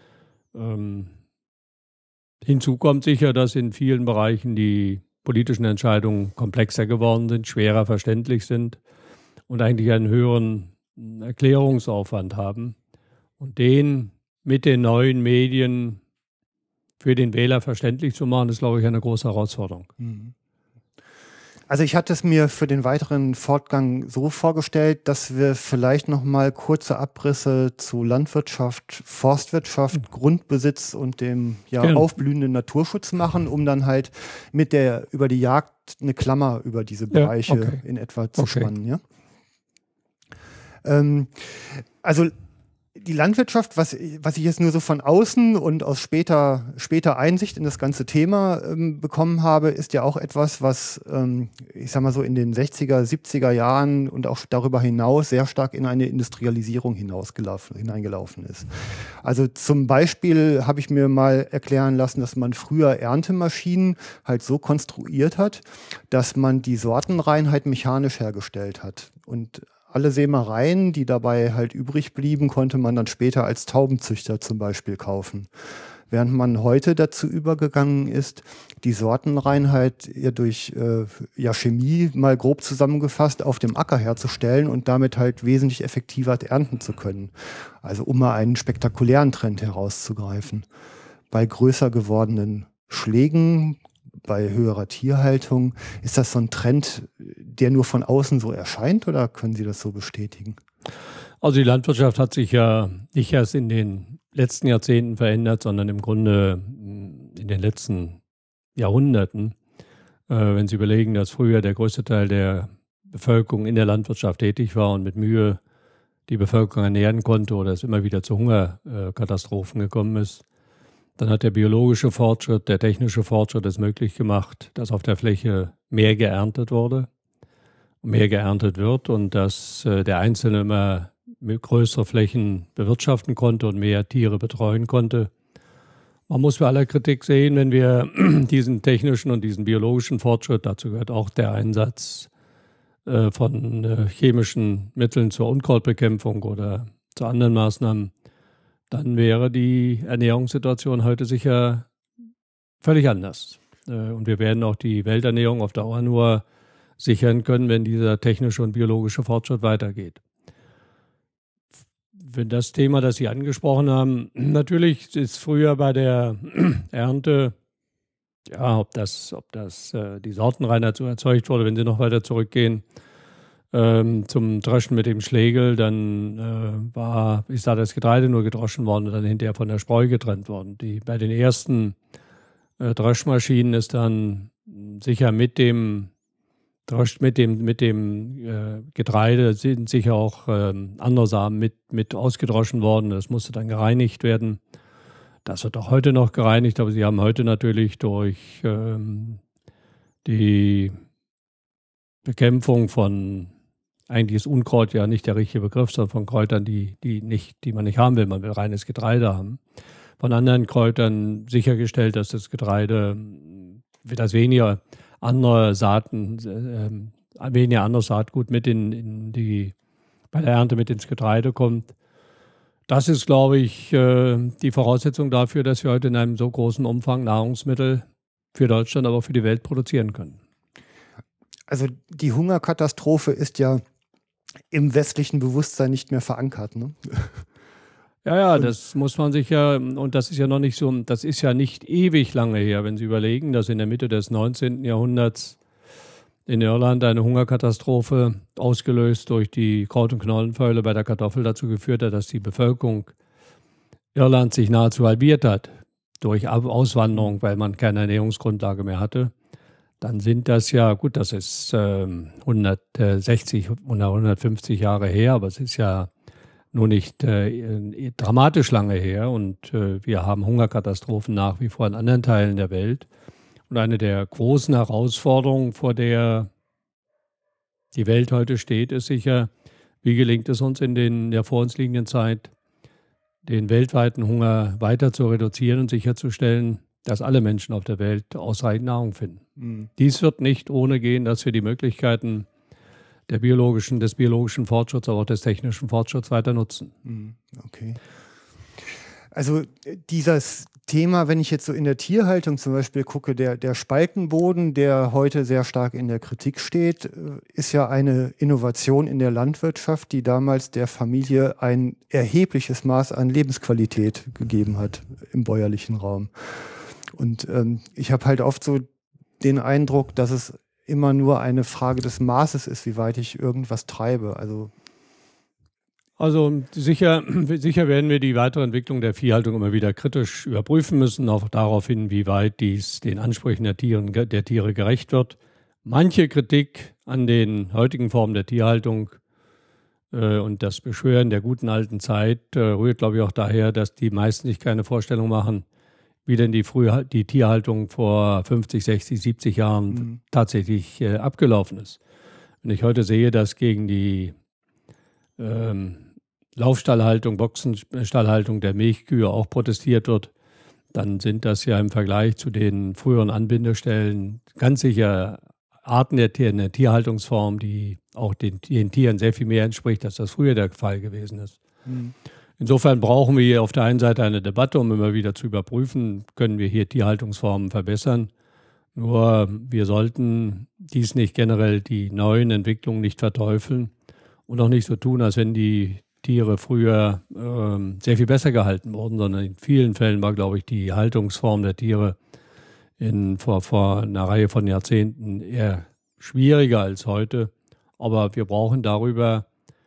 Hinzu kommt sicher, dass in vielen Bereichen die politischen Entscheidungen komplexer geworden sind, schwerer verständlich sind und eigentlich einen höheren Erklärungsaufwand haben. Und den mit den neuen Medien für den Wähler verständlich zu machen, ist, glaube ich, eine große Herausforderung. Also ich hatte es mir für den weiteren Fortgang so vorgestellt, dass wir vielleicht noch mal kurze Abrisse zu Landwirtschaft, Forstwirtschaft, Grundbesitz und dem aufblühenden Naturschutz machen, um dann halt über die Jagd eine Klammer über diese Bereiche in etwa zu spannen. Ja? Also die Landwirtschaft, was ich jetzt nur so von außen und aus später Einsicht in das ganze Thema bekommen habe, ist ja auch etwas, was, ich sag mal so, in den 60er, 70er Jahren und auch darüber hinaus sehr stark in eine Industrialisierung hineingelaufen ist. Also zum Beispiel habe ich mir mal erklären lassen, dass man früher Erntemaschinen halt so konstruiert hat, dass man die Sortenreinheit mechanisch hergestellt hat. Und alle Sämereien, die dabei halt übrig blieben, konnte man dann später als Taubenzüchter zum Beispiel kaufen. Während man heute dazu übergegangen ist, die Sortenreinheit durch Chemie mal grob zusammengefasst auf dem Acker herzustellen und damit halt wesentlich effektiver ernten zu können. Also um mal einen spektakulären Trend herauszugreifen. Bei größer gewordenen Schlägen, bei höherer Tierhaltung, ist das so ein Trend, der nur von außen so erscheint, oder können Sie das so bestätigen? Also die Landwirtschaft hat sich ja nicht erst in den letzten Jahrzehnten verändert, sondern im Grunde in den letzten Jahrhunderten. Wenn Sie überlegen, dass früher der größte Teil der Bevölkerung in der Landwirtschaft tätig war und mit Mühe die Bevölkerung ernähren konnte oder es immer wieder zu Hungerkatastrophen gekommen ist, dann hat der biologische Fortschritt, der technische Fortschritt es möglich gemacht, dass auf der Fläche mehr geerntet wurde, mehr geerntet wird und dass der Einzelne immer mit größere Flächen bewirtschaften konnte und mehr Tiere betreuen konnte. Man muss bei aller Kritik sehen, wenn wir diesen technischen und diesen biologischen Fortschritt, dazu gehört auch der Einsatz von chemischen Mitteln zur Unkrautbekämpfung oder zu anderen Maßnahmen, dann wäre die Ernährungssituation heute sicher völlig anders. Und wir werden auch die Welternährung auf Dauer nur sichern können, wenn dieser technische und biologische Fortschritt weitergeht. Für das Thema, das Sie angesprochen haben, natürlich ist früher bei der Ernte, ob die Sortenreinheit so erzeugt wurde, wenn Sie noch weiter zurückgehen, zum Dreschen mit dem Schlegel, dann ist da das Getreide nur gedroschen worden und dann hinterher von der Spreu getrennt worden. Bei den ersten Dreschmaschinen ist dann sicher mit dem Getreide sind sicher auch andere Samen mit ausgedroschen worden. Das musste dann gereinigt werden. Das wird auch heute noch gereinigt, aber sie haben heute natürlich durch die Bekämpfung von, eigentlich ist Unkraut ja nicht der richtige Begriff, sondern von Kräutern, die man nicht haben will. Man will reines Getreide haben. Von anderen Kräutern sichergestellt, dass das Getreide, dass weniger anderes Saatgut mit bei der Ernte mit ins Getreide kommt. Das ist, glaube ich, die Voraussetzung dafür, dass wir heute in einem so großen Umfang Nahrungsmittel für Deutschland, aber auch für die Welt produzieren können. Also die Hungerkatastrophe ist ja im westlichen Bewusstsein nicht mehr verankert, ne? Ja, das muss man sich ja, und das ist ja noch nicht so, das ist ja nicht ewig lange her, wenn Sie überlegen, dass in der Mitte des 19. Jahrhunderts in Irland eine Hungerkatastrophe, ausgelöst durch die Kraut- und Knollenfäule bei der Kartoffel, dazu geführt hat, dass die Bevölkerung Irlands sich nahezu halbiert hat durch Auswanderung, weil man keine Ernährungsgrundlage mehr hatte. Dann sind das ja, gut, das ist 160 oder 150 Jahre her, aber es ist ja nur nicht dramatisch lange her, und wir haben Hungerkatastrophen nach wie vor in anderen Teilen der Welt. Und eine der großen Herausforderungen, vor der die Welt heute steht, ist sicher, wie gelingt es uns in der vor uns liegenden Zeit, den weltweiten Hunger weiter zu reduzieren und sicherzustellen, dass alle Menschen auf der Welt ausreichend Nahrung finden. Mhm. Dies wird nicht ohne gehen, dass wir die Möglichkeiten des biologischen Fortschritts, aber auch des technischen Fortschritts weiter nutzen. Okay. Also dieses Thema, wenn ich jetzt so in der Tierhaltung zum Beispiel gucke, der Spaltenboden, der heute sehr stark in der Kritik steht, ist ja eine Innovation in der Landwirtschaft, die damals der Familie ein erhebliches Maß an Lebensqualität gegeben hat im bäuerlichen Raum. Und ich habe halt oft so den Eindruck, dass es immer nur eine Frage des Maßes ist, wie weit ich irgendwas treibe. Also sicher werden wir die weitere Entwicklung der Viehhaltung immer wieder kritisch überprüfen müssen, auch darauf hin, wie weit dies den Ansprüchen der Tiere gerecht wird. Manche Kritik an den heutigen Formen der Tierhaltung und das Beschwören der guten alten Zeit rührt, glaube ich, auch daher, dass die meisten sich keine Vorstellung machen, wie denn die Tierhaltung vor 50, 60, 70 Jahren tatsächlich abgelaufen ist. Wenn ich heute sehe, dass gegen die Laufstallhaltung, Boxenstallhaltung der Milchkühe auch protestiert wird, dann sind das ja im Vergleich zu den früheren Anbindestellen ganz sicher Arten der Tierhaltungsform, die auch den Tieren sehr viel mehr entspricht, als das früher der Fall gewesen ist. Insofern brauchen wir hier auf der einen Seite eine Debatte, um immer wieder zu überprüfen, können wir hier Tierhaltungsformen verbessern. Nur wir sollten dies nicht generell, die neuen Entwicklungen nicht verteufeln und auch nicht so tun, als wenn die Tiere früher sehr viel besser gehalten wurden, sondern in vielen Fällen war, glaube ich, die Haltungsform der Tiere vor einer Reihe von Jahrzehnten eher schwieriger als heute. Aber wir brauchen darüber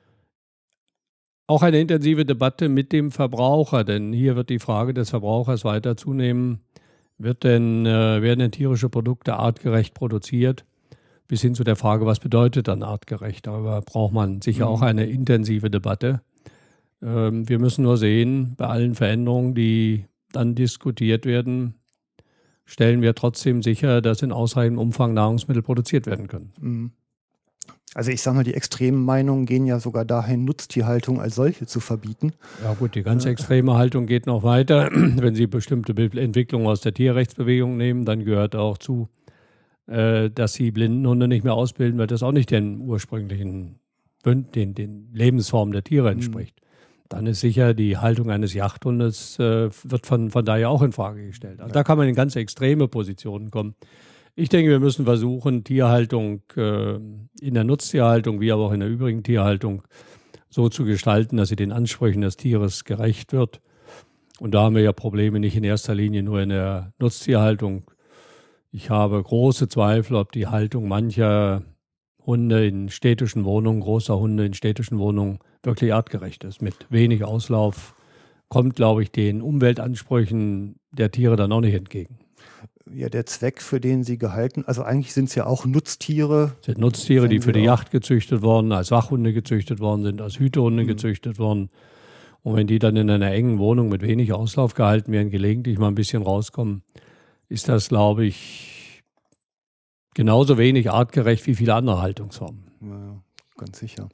auch eine intensive Debatte mit dem Verbraucher, denn hier wird die Frage des Verbrauchers weiter zunehmen. Werden denn tierische Produkte artgerecht produziert? Bis hin zu der Frage, was bedeutet dann artgerecht? Darüber braucht man sicher auch eine intensive Debatte. Wir müssen nur sehen, bei allen Veränderungen, die dann diskutiert werden, stellen wir trotzdem sicher, dass in ausreichendem Umfang Nahrungsmittel produziert werden können. Also ich sage mal, die extremen Meinungen gehen ja sogar dahin, Nutztierhaltung als solche zu verbieten. Ja gut, die ganz extreme Haltung geht noch weiter. Wenn Sie bestimmte Entwicklungen aus der Tierrechtsbewegung nehmen, dann gehört auch zu, dass Sie Blindenhunde nicht mehr ausbilden, weil das auch nicht den ursprünglichen den Lebensformen der Tiere entspricht. Dann ist sicher die Haltung eines Jagdhundes wird von daher auch in Frage gestellt. Also da kann man in ganz extreme Positionen kommen. Ich denke, wir müssen versuchen, Tierhaltung in der Nutztierhaltung wie aber auch in der übrigen Tierhaltung so zu gestalten, dass sie den Ansprüchen des Tieres gerecht wird. Und da haben wir ja Probleme nicht in erster Linie nur in der Nutztierhaltung. Ich habe große Zweifel, ob die Haltung mancher Hunde in städtischen Wohnungen, großer Hunde in städtischen Wohnungen wirklich artgerecht ist. Mit wenig Auslauf kommt, glaube ich, den Umweltansprüchen der Tiere dann auch nicht entgegen. ja der Zweck, für den sie gehalten, also eigentlich sind es ja auch Nutztiere. Das sind Nutztiere, die für die auch Yacht gezüchtet worden, als Wachhunde gezüchtet worden sind, als Hütehunde gezüchtet worden. Und wenn die dann in einer engen Wohnung mit wenig Auslauf gehalten werden, gelegentlich mal ein bisschen rauskommen, ist das, glaube ich, genauso wenig artgerecht wie viele andere Haltungsformen. Ja, ganz sicher.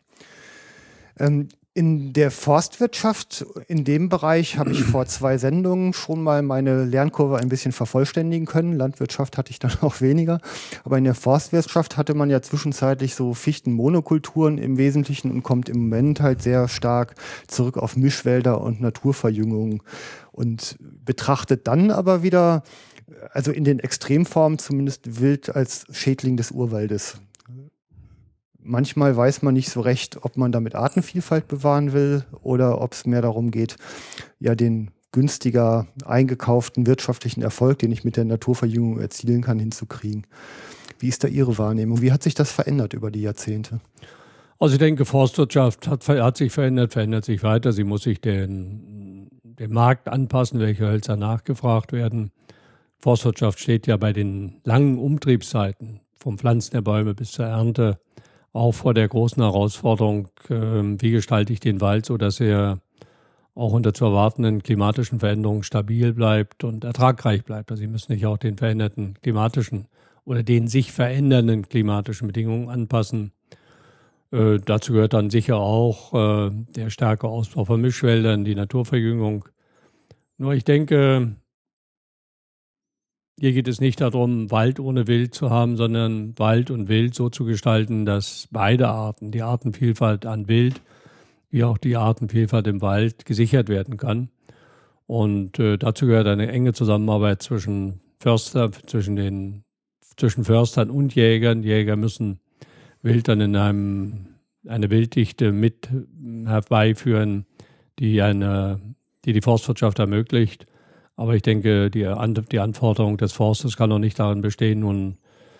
In der Forstwirtschaft, in dem Bereich, habe ich vor 2 Sendungen schon mal meine Lernkurve ein bisschen vervollständigen können. Landwirtschaft hatte ich dann auch weniger. Aber in der Forstwirtschaft hatte man ja zwischenzeitlich so Fichtenmonokulturen im Wesentlichen und kommt im Moment halt sehr stark zurück auf Mischwälder und Naturverjüngung und betrachtet dann aber wieder, also in den Extremformen zumindest, Wild als Schädling des Urwaldes. Manchmal weiß man nicht so recht, ob man damit Artenvielfalt bewahren will oder ob es mehr darum geht, ja den günstiger eingekauften wirtschaftlichen Erfolg, den ich mit der Naturverjüngung erzielen kann, hinzukriegen. Wie ist da Ihre Wahrnehmung? Wie hat sich das verändert über die Jahrzehnte? Also ich denke, Forstwirtschaft hat sich verändert sich weiter. Sie muss sich dem Markt anpassen, welche Hölzer nachgefragt werden. Forstwirtschaft steht ja bei den langen Umtriebszeiten, vom Pflanzen der Bäume bis zur Ernte, auch vor der großen Herausforderung, wie gestalte ich den Wald, so dass er auch unter zu erwartenden klimatischen Veränderungen stabil bleibt und ertragreich bleibt. Also Sie müssen sich auch den veränderten klimatischen oder den sich verändernden klimatischen Bedingungen anpassen. Dazu gehört dann sicher auch der starke Ausbau von Mischwäldern, die Naturverjüngung. Nur ich denke, hier geht es nicht darum, Wald ohne Wild zu haben, sondern Wald und Wild so zu gestalten, dass beide Arten, die Artenvielfalt an Wild wie auch die Artenvielfalt im Wald, gesichert werden kann. Und dazu gehört eine enge Zusammenarbeit zwischen Förstern und Jägern. Die Jäger müssen Wild dann in eine Wilddichte mit herbeiführen, die die Forstwirtschaft ermöglicht. Aber ich denke, die Anforderung des Forstes kann noch nicht darin bestehen, nun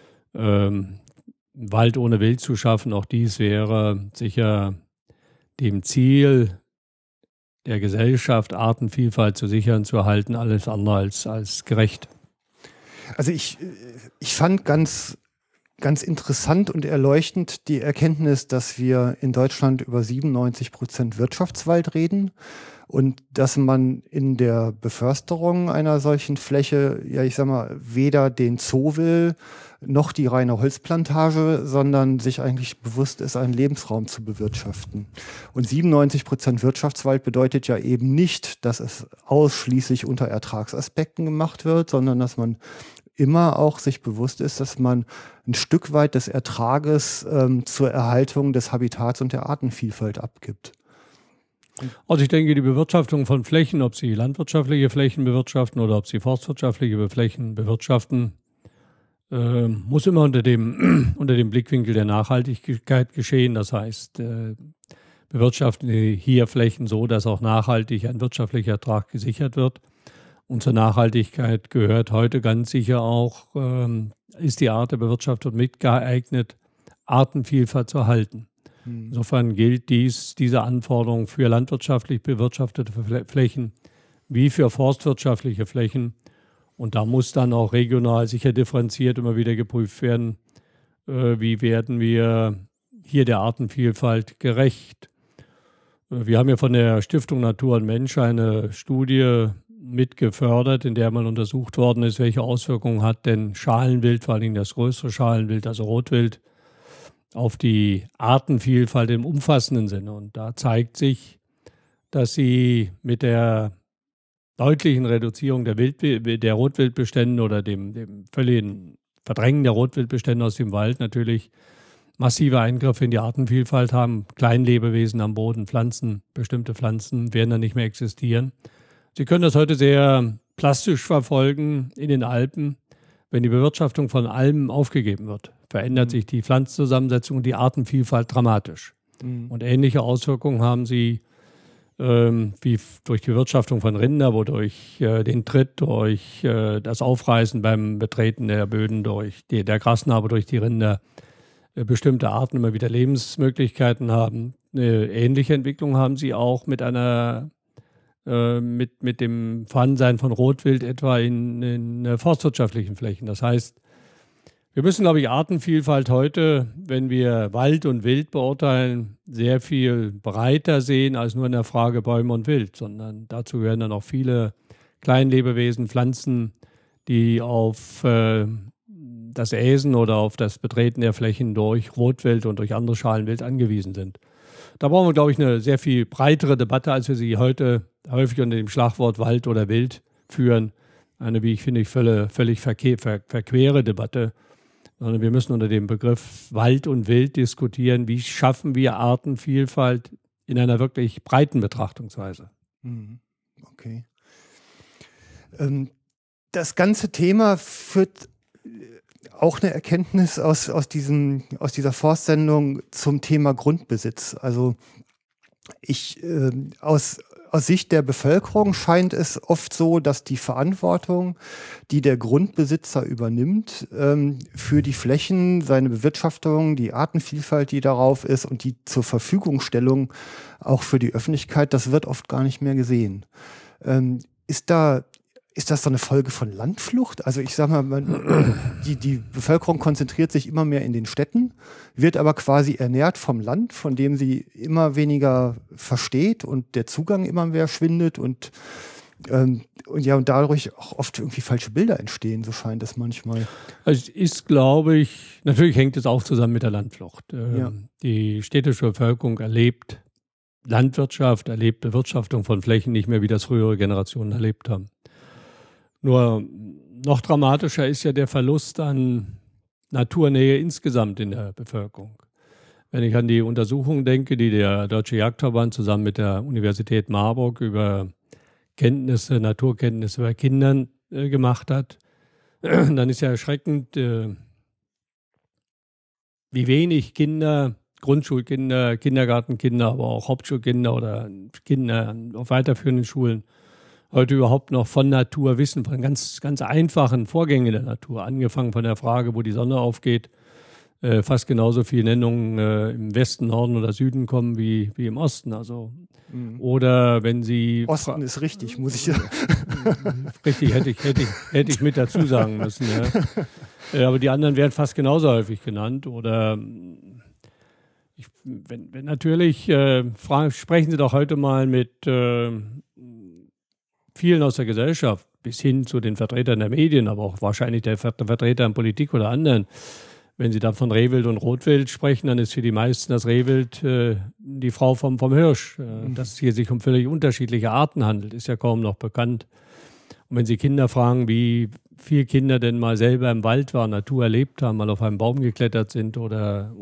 Wald ohne Wild zu schaffen. Auch dies wäre sicher dem Ziel der Gesellschaft, Artenvielfalt zu sichern, zu erhalten, alles andere als gerecht. Also ich fand ganz interessant und erleuchtend die Erkenntnis, dass wir in Deutschland über 97% Wirtschaftswald reden und dass man in der Beförsterung einer solchen Fläche, ja ich sag mal, weder den Zoo will, noch die reine Holzplantage, sondern sich eigentlich bewusst ist, einen Lebensraum zu bewirtschaften. Und 97% Wirtschaftswald bedeutet ja eben nicht, dass es ausschließlich unter Ertragsaspekten gemacht wird, sondern dass man immer auch sich bewusst ist, dass man ein Stück weit des Ertrages zur Erhaltung des Habitats und der Artenvielfalt abgibt. Also ich denke, die Bewirtschaftung von Flächen, ob sie landwirtschaftliche Flächen bewirtschaften oder ob sie forstwirtschaftliche Flächen bewirtschaften, muss immer unter dem Blickwinkel der Nachhaltigkeit geschehen. Das heißt, bewirtschaften hier Flächen so, dass auch nachhaltig ein wirtschaftlicher Ertrag gesichert wird. Und zur Nachhaltigkeit gehört heute ganz sicher auch, ist die Art der Bewirtschaftung mitgeeignet, Artenvielfalt zu erhalten. Insofern gilt diese Anforderung für landwirtschaftlich bewirtschaftete Flächen wie für forstwirtschaftliche Flächen. Und da muss dann auch regional sicher differenziert immer wieder geprüft werden, wie werden wir hier der Artenvielfalt gerecht. Wir haben ja von der Stiftung Natur und Mensch eine Studie mitgefördert, in der mal untersucht worden ist, welche Auswirkungen hat denn Schalenwild, vor allem das größere Schalenwild, also Rotwild, auf die Artenvielfalt im umfassenden Sinne. Und da zeigt sich, dass sie mit der deutlichen Reduzierung der Rotwildbestände oder dem völligen Verdrängen der Rotwildbestände aus dem Wald natürlich massive Eingriffe in die Artenvielfalt haben. Kleinlebewesen am Boden, Pflanzen, bestimmte Pflanzen werden dann nicht mehr existieren. Sie können das heute sehr plastisch verfolgen in den Alpen. Wenn die Bewirtschaftung von Almen aufgegeben wird, verändert sich die Pflanzenzusammensetzung und die Artenvielfalt dramatisch. Und ähnliche Auswirkungen haben sie wie durch die Bewirtschaftung von Rinder, wodurch den Tritt, durch das Aufreißen beim Betreten der Böden, durch der Grasnarbe durch die Rinder bestimmte Arten immer wieder Lebensmöglichkeiten haben. Eine ähnliche Entwicklung haben sie auch mit einer mit dem Vorhandensein von Rotwild etwa in forstwirtschaftlichen Flächen. Das heißt, wir müssen, glaube ich, Artenvielfalt heute, wenn wir Wald und Wild beurteilen, sehr viel breiter sehen als nur in der Frage Bäume und Wild, sondern dazu gehören dann auch viele Kleinlebewesen, Pflanzen, die auf das Äsen oder auf das Betreten der Flächen durch Rotwild und durch andere Schalenwild angewiesen sind. Da brauchen wir, glaube ich, eine sehr viel breitere Debatte, als wir sie heute häufig unter dem Schlagwort Wald oder Wild führen. Eine, wie ich finde, völlig verquere Debatte. Sondern wir müssen unter dem Begriff Wald und Wild diskutieren, wie schaffen wir Artenvielfalt in einer wirklich breiten Betrachtungsweise. Okay. Das ganze Thema führt auch eine Erkenntnis aus dieser Forstsendung zum Thema Grundbesitz. Also aus Sicht der Bevölkerung scheint es oft so, dass die Verantwortung, die der Grundbesitzer übernimmt, für die Flächen, seine Bewirtschaftung, die Artenvielfalt, die darauf ist und die zur Verfügungstellung auch für die Öffentlichkeit, das wird oft gar nicht mehr gesehen. Ist das so eine Folge von Landflucht? Also ich sage mal, die Bevölkerung konzentriert sich immer mehr in den Städten, wird aber quasi ernährt vom Land, von dem sie immer weniger versteht und der Zugang immer mehr schwindet und dadurch auch oft irgendwie falsche Bilder entstehen, so scheint es manchmal. Also es ist, glaube ich, natürlich hängt es auch zusammen mit der Landflucht. Die städtische Bevölkerung erlebt Landwirtschaft, erlebt Bewirtschaftung von Flächen nicht mehr, wie das frühere Generationen erlebt haben. Nur noch dramatischer ist ja der Verlust an Naturnähe insgesamt in der Bevölkerung. Wenn ich an die Untersuchungen denke, die der Deutsche Jagdverband zusammen mit der Universität Marburg über Naturkenntnisse bei Kindern gemacht hat, dann ist ja erschreckend, wie wenig Kinder, Grundschulkinder, Kindergartenkinder, aber auch Hauptschulkinder oder Kinder auf weiterführenden Schulen heute überhaupt noch von Natur wissen, von ganz, ganz einfachen Vorgängen der Natur, angefangen von der Frage, wo die Sonne aufgeht, fast genauso viele Nennungen im Westen, Norden oder Süden kommen wie im Osten. Also, oder wenn Sie... Osten ist richtig, muss ich sagen. Richtig, hätte ich mit dazu sagen müssen. Ja. Aber die anderen werden fast genauso häufig genannt. Oder wenn natürlich, sprechen Sie doch heute mal mit vielen aus der Gesellschaft, bis hin zu den Vertretern der Medien, aber auch wahrscheinlich der Vertreter in Politik oder anderen. Wenn Sie dann von Rehwild und Rotwild sprechen, dann ist für die meisten das Rehwild die Frau vom Hirsch. Dass es hier sich um völlig unterschiedliche Arten handelt, ist ja kaum noch bekannt. Und wenn Sie Kinder fragen, wie viele Kinder denn mal selber im Wald waren, Natur erlebt haben, mal auf einen Baum geklettert sind oder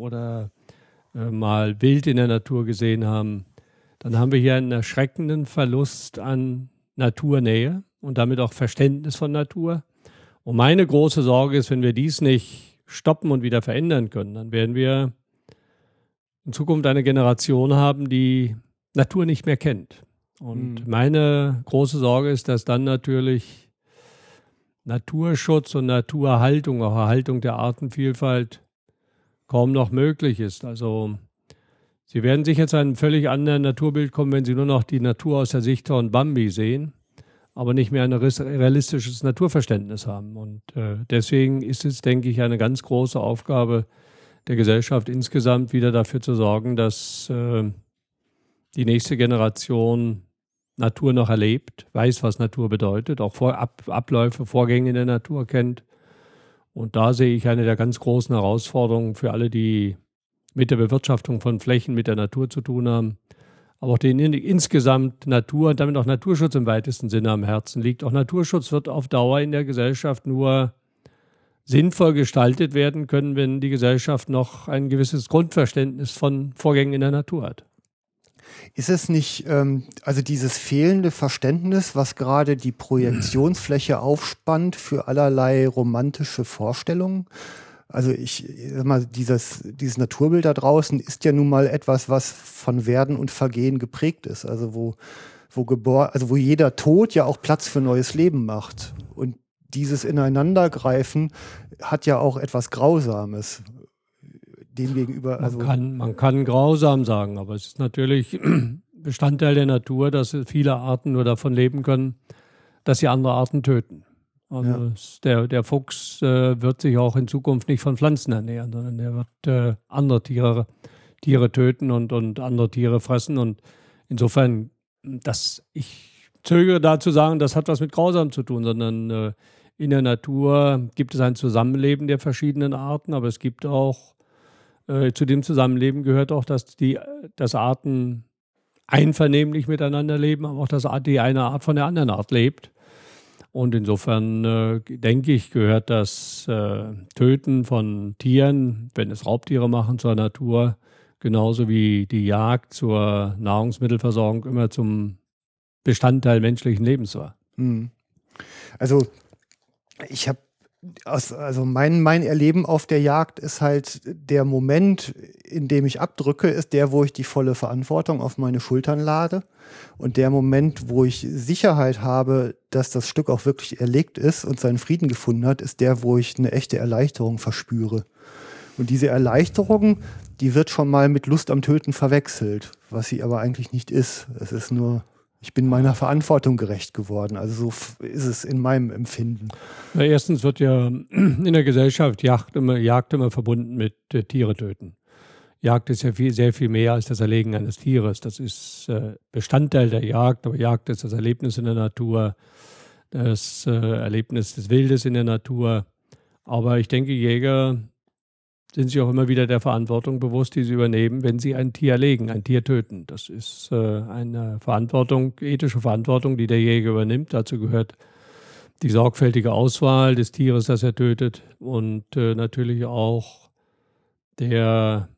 mal Wild in der Natur gesehen haben, dann haben wir hier einen erschreckenden Verlust an Naturnähe und damit auch Verständnis von Natur. Und meine große Sorge ist, wenn wir dies nicht stoppen und wieder verändern können, dann werden wir in Zukunft eine Generation haben, die Natur nicht mehr kennt. Und meine große Sorge ist, dass dann natürlich Naturschutz und Naturerhaltung, auch Erhaltung der Artenvielfalt kaum noch möglich ist. Also Sie werden sicher zu einem völlig anderen Naturbild kommen, wenn Sie nur noch die Natur aus der Sicht von Bambi sehen, aber nicht mehr ein realistisches Naturverständnis haben. Und deswegen ist es, denke ich, eine ganz große Aufgabe der Gesellschaft insgesamt, wieder dafür zu sorgen, dass die nächste Generation Natur noch erlebt, weiß, was Natur bedeutet, auch Abläufe, Vorgänge in der Natur kennt. Und da sehe ich eine der ganz großen Herausforderungen für alle, die mit der Bewirtschaftung von Flächen mit der Natur zu tun haben, aber auch denen insgesamt Natur und damit auch Naturschutz im weitesten Sinne am Herzen liegt. Auch Naturschutz wird auf Dauer in der Gesellschaft nur sinnvoll gestaltet werden können, wenn die Gesellschaft noch ein gewisses Grundverständnis von Vorgängen in der Natur hat. Ist es nicht, also dieses fehlende Verständnis, was gerade die Projektionsfläche aufspannt für allerlei romantische Vorstellungen? Also ich sag mal, dieses Naturbild da draußen ist ja nun mal etwas, was von Werden und Vergehen geprägt ist. Also wo jeder Tod ja auch Platz für neues Leben macht. Und dieses Ineinandergreifen hat ja auch etwas Grausames dem gegenüber. Also man kann grausam sagen, aber es ist natürlich, Bestandteil der Natur, dass viele Arten nur davon leben können, dass sie andere Arten töten. Also der Fuchs wird sich auch in Zukunft nicht von Pflanzen ernähren, sondern er wird andere Tiere töten und andere Tiere fressen. Und insofern, ich zögere da zu sagen, das hat was mit Grausam zu tun, sondern in der Natur gibt es ein Zusammenleben der verschiedenen Arten, aber es gibt auch, zu dem Zusammenleben gehört auch, dass Arten einvernehmlich miteinander leben, aber auch, dass die eine Art von der anderen Art lebt. Und insofern, denke ich, gehört das Töten von Tieren, wenn es Raubtiere machen, zur Natur, genauso wie die Jagd zur Nahrungsmittelversorgung immer zum Bestandteil menschlichen Lebens war. Also mein Erleben auf der Jagd ist halt der Moment, in dem ich abdrücke, ist der, wo ich die volle Verantwortung auf meine Schultern lade. Und der Moment, wo ich Sicherheit habe, dass das Stück auch wirklich erlegt ist und seinen Frieden gefunden hat, ist der, wo ich eine echte Erleichterung verspüre. Und diese Erleichterung, die wird schon mal mit Lust am Töten verwechselt, was sie aber eigentlich nicht ist. Es ist nur, ich bin meiner Verantwortung gerecht geworden. Also so ist es in meinem Empfinden. Na, erstens wird ja in der Gesellschaft Jagd immer verbunden mit Tiere töten. Jagd ist ja sehr viel mehr als das Erlegen eines Tieres. Das ist Bestandteil der Jagd, aber Jagd ist das Erlebnis in der Natur, das Erlebnis des Wildes in der Natur. Aber ich denke, Jäger sind sich auch immer wieder der Verantwortung bewusst, die sie übernehmen, wenn sie ein Tier erlegen, ein Tier töten. Das ist eine ethische Verantwortung, die der Jäger übernimmt. Dazu gehört die sorgfältige Auswahl des Tieres, das er tötet, und natürlich auch der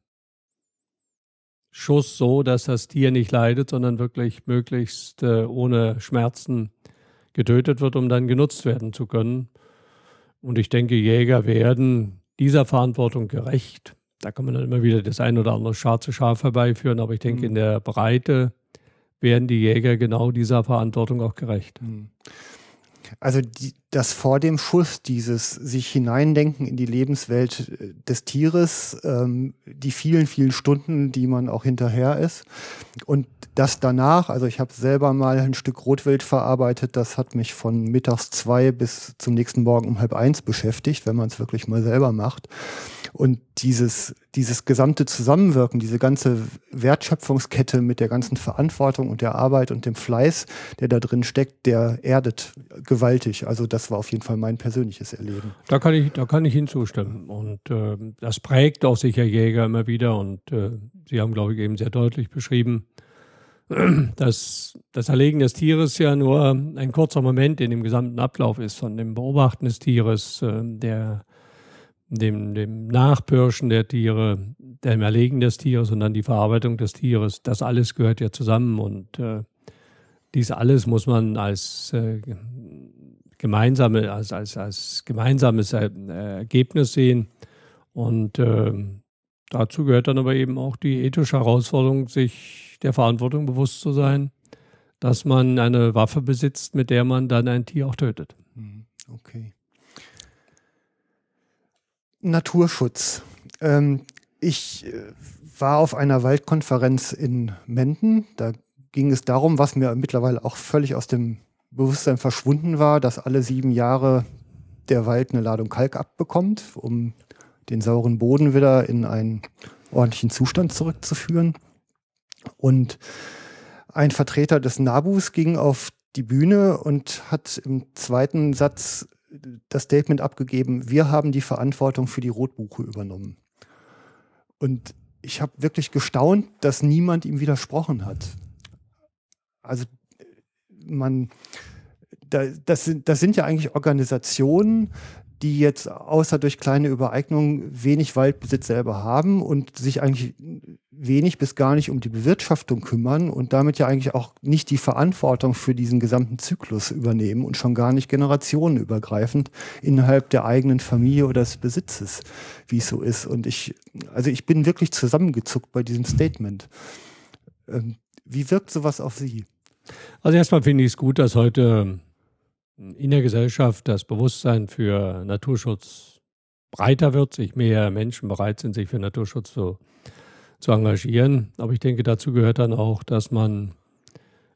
Schuss so, dass das Tier nicht leidet, sondern wirklich möglichst ohne Schmerzen getötet wird, um dann genutzt werden zu können. Und ich denke, Jäger werden dieser Verantwortung gerecht. Da kann man dann immer wieder das ein oder andere schwarze Schaf herbeiführen, aber ich denke, in der Breite werden die Jäger genau dieser Verantwortung auch gerecht. Also das vor dem Schuss, dieses sich hineindenken in die Lebenswelt des Tieres, die vielen, vielen Stunden, die man auch hinterher ist. Und das danach, also ich habe selber mal ein Stück Rotwild verarbeitet, das hat mich von mittags 2 bis zum nächsten Morgen um 12:30 beschäftigt, wenn man es wirklich mal selber macht. Und dieses gesamte Zusammenwirken, diese ganze Wertschöpfungskette mit der ganzen Verantwortung und der Arbeit und dem Fleiß, der da drin steckt, der erdet gewaltig. Also das war auf jeden Fall mein persönliches Erleben. Da kann ich Ihnen zustimmen. Und das prägt auch sicher Jäger immer wieder. Und Sie haben, glaube ich, eben sehr deutlich beschrieben, dass das Erlegen des Tieres ja nur ein kurzer Moment in dem gesamten Ablauf ist, von dem Beobachten des Tieres, dem Nachpirschen der Tiere, dem Erlegen des Tieres und dann die Verarbeitung des Tieres. Das alles gehört ja zusammen, und dies alles muss man als gemeinsames Ergebnis sehen. Und dazu gehört dann aber eben auch die ethische Herausforderung, sich der Verantwortung bewusst zu sein, dass man eine Waffe besitzt, mit der man dann ein Tier auch tötet. Okay. Naturschutz. Ich war auf einer Waldkonferenz in Menden. Da ging es darum, was mir mittlerweile auch völlig aus dem Bewusstsein verschwunden war, dass alle 7 Jahre der Wald eine Ladung Kalk abbekommt, um den sauren Boden wieder in einen ordentlichen Zustand zurückzuführen. Und ein Vertreter des NABUs ging auf die Bühne und hat im zweiten Satz das Statement abgegeben: Wir haben die Verantwortung für die Rotbuche übernommen. Und ich habe wirklich gestaunt, dass niemand ihm widersprochen hat. Also das sind ja eigentlich Organisationen, die jetzt außer durch kleine Übereignungen wenig Waldbesitz selber haben und sich eigentlich wenig bis gar nicht um die Bewirtschaftung kümmern und damit ja eigentlich auch nicht die Verantwortung für diesen gesamten Zyklus übernehmen und schon gar nicht generationenübergreifend innerhalb der eigenen Familie oder des Besitzes, wie es so ist. Und ich bin wirklich zusammengezuckt bei diesem Statement. Wie wirkt sowas auf Sie? Also erstmal finde ich es gut, dass heute in der Gesellschaft das Bewusstsein für Naturschutz breiter wird, sich mehr Menschen bereit sind, sich für Naturschutz zu engagieren. Aber ich denke, dazu gehört dann auch, dass man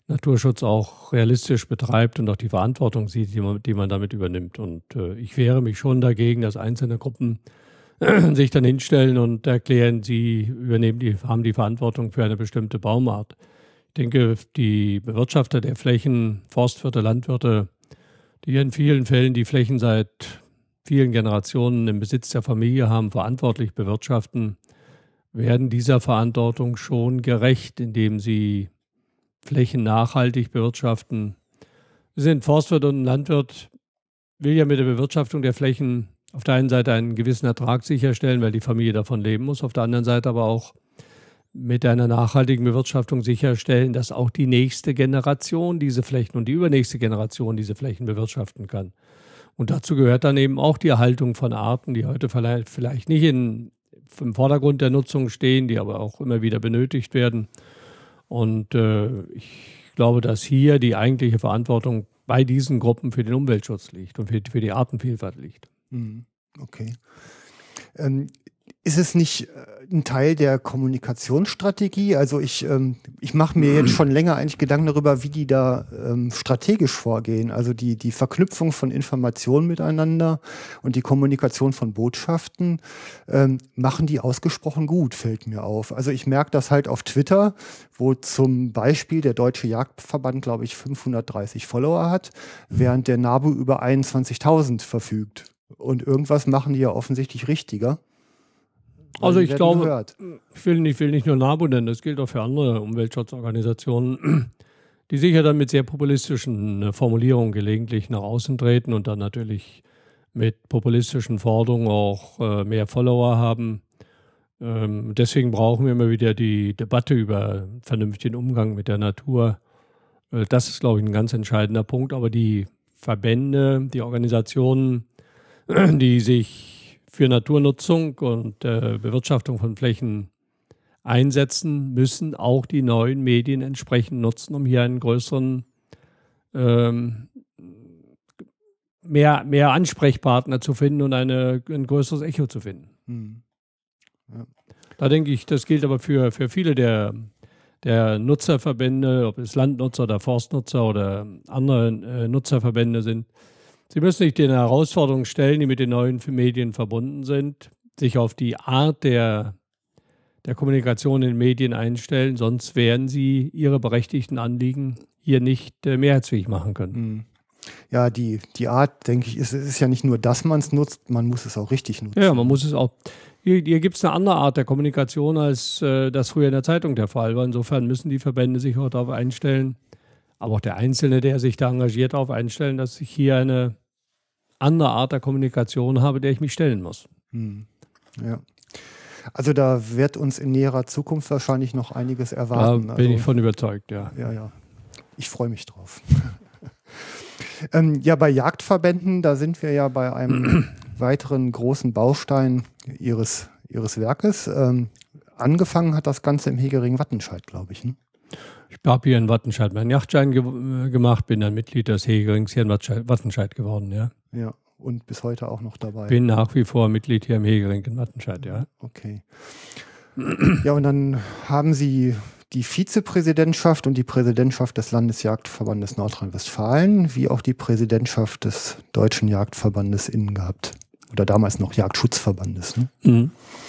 Naturschutz auch realistisch betreibt und auch die Verantwortung sieht, die man damit übernimmt. Und ich wehre mich schon dagegen, dass einzelne Gruppen sich dann hinstellen und erklären, sie haben die Verantwortung für eine bestimmte Baumart. Ich denke, die Bewirtschafter der Flächen, Forstwirte, Landwirte, die in vielen Fällen die Flächen seit vielen Generationen im Besitz der Familie haben, verantwortlich bewirtschaften, werden dieser Verantwortung schon gerecht, indem sie Flächen nachhaltig bewirtschaften. Forstwirt und Landwirt will ja mit der Bewirtschaftung der Flächen auf der einen Seite einen gewissen Ertrag sicherstellen, weil die Familie davon leben muss, auf der anderen Seite aber auch mit einer nachhaltigen Bewirtschaftung sicherstellen, dass auch die nächste Generation diese Flächen und die übernächste Generation diese Flächen bewirtschaften kann. Und dazu gehört dann eben auch die Erhaltung von Arten, die heute vielleicht nicht im Vordergrund der Nutzung stehen, die aber auch immer wieder benötigt werden. Und ich glaube, dass hier die eigentliche Verantwortung bei diesen Gruppen für den Umweltschutz liegt und für die Artenvielfalt liegt. Okay. Ist es nicht ein Teil der Kommunikationsstrategie? Also ich mache mir jetzt schon länger eigentlich Gedanken darüber, wie die da strategisch vorgehen. Also die Verknüpfung von Informationen miteinander und die Kommunikation von Botschaften machen die ausgesprochen gut, fällt mir auf. Also ich merke das halt auf Twitter, wo zum Beispiel der Deutsche Jagdverband, glaube ich, 530 Follower hat, während der NABU über 21.000 verfügt. Und irgendwas machen die ja offensichtlich richtiger. Also ich glaube, ich will nicht nur NABU nennen, das gilt auch für andere Umweltschutzorganisationen, die sicher dann mit sehr populistischen Formulierungen gelegentlich nach außen treten und dann natürlich mit populistischen Forderungen auch mehr Follower haben. Deswegen brauchen wir immer wieder die Debatte über vernünftigen Umgang mit der Natur. Das ist, glaube ich, ein ganz entscheidender Punkt. Aber die Verbände, die Organisationen, die sich für Naturnutzung und Bewirtschaftung von Flächen einsetzen, müssen auch die neuen Medien entsprechend nutzen, um hier einen größeren, mehr Ansprechpartner zu finden und ein größeres Echo zu finden. Ja. Da denke ich, das gilt aber für viele der Nutzerverbände, ob es Landnutzer oder Forstnutzer oder andere Nutzerverbände sind. Sie müssen sich den Herausforderungen stellen, die mit den neuen Medien verbunden sind, sich auf die Art der Kommunikation in den Medien einstellen, sonst werden sie ihre berechtigten Anliegen hier nicht mehrheitsfähig machen können. Ja, die Art, denke ich, ist ja nicht nur, dass man es nutzt, man muss es auch richtig nutzen. Ja, man muss es auch. Hier gibt es eine andere Art der Kommunikation, als das früher in der Zeitung der Fall war. Insofern müssen die Verbände sich auch darauf einstellen, aber auch der Einzelne, der sich da engagiert, darauf einstellen, dass ich hier eine andere Art der Kommunikation habe, der ich mich stellen muss. Ja. Also da wird uns in näherer Zukunft wahrscheinlich noch einiges erwarten. Da bin ich von überzeugt, ja. Ja. Ich freue mich drauf. Ja, bei Jagdverbänden, da sind wir ja bei einem weiteren großen Baustein ihres Werkes. Angefangen hat das Ganze im Hegering Wattenscheid, glaube ich. Ne? Ich habe hier in Wattenscheid meinen Jagdschein gemacht, bin dann Mitglied des Hegerings hier in Wattenscheid geworden, ja. Ja, und bis heute auch noch dabei. Bin nach wie vor Mitglied hier im Hegering in Wattenscheid, ja. Okay. Ja, und dann haben Sie die Vizepräsidentschaft und die Präsidentschaft des Landesjagdverbandes Nordrhein-Westfalen, wie auch die Präsidentschaft des Deutschen Jagdverbandes inne gehabt. Oder damals noch Jagdschutzverbandes. Ne?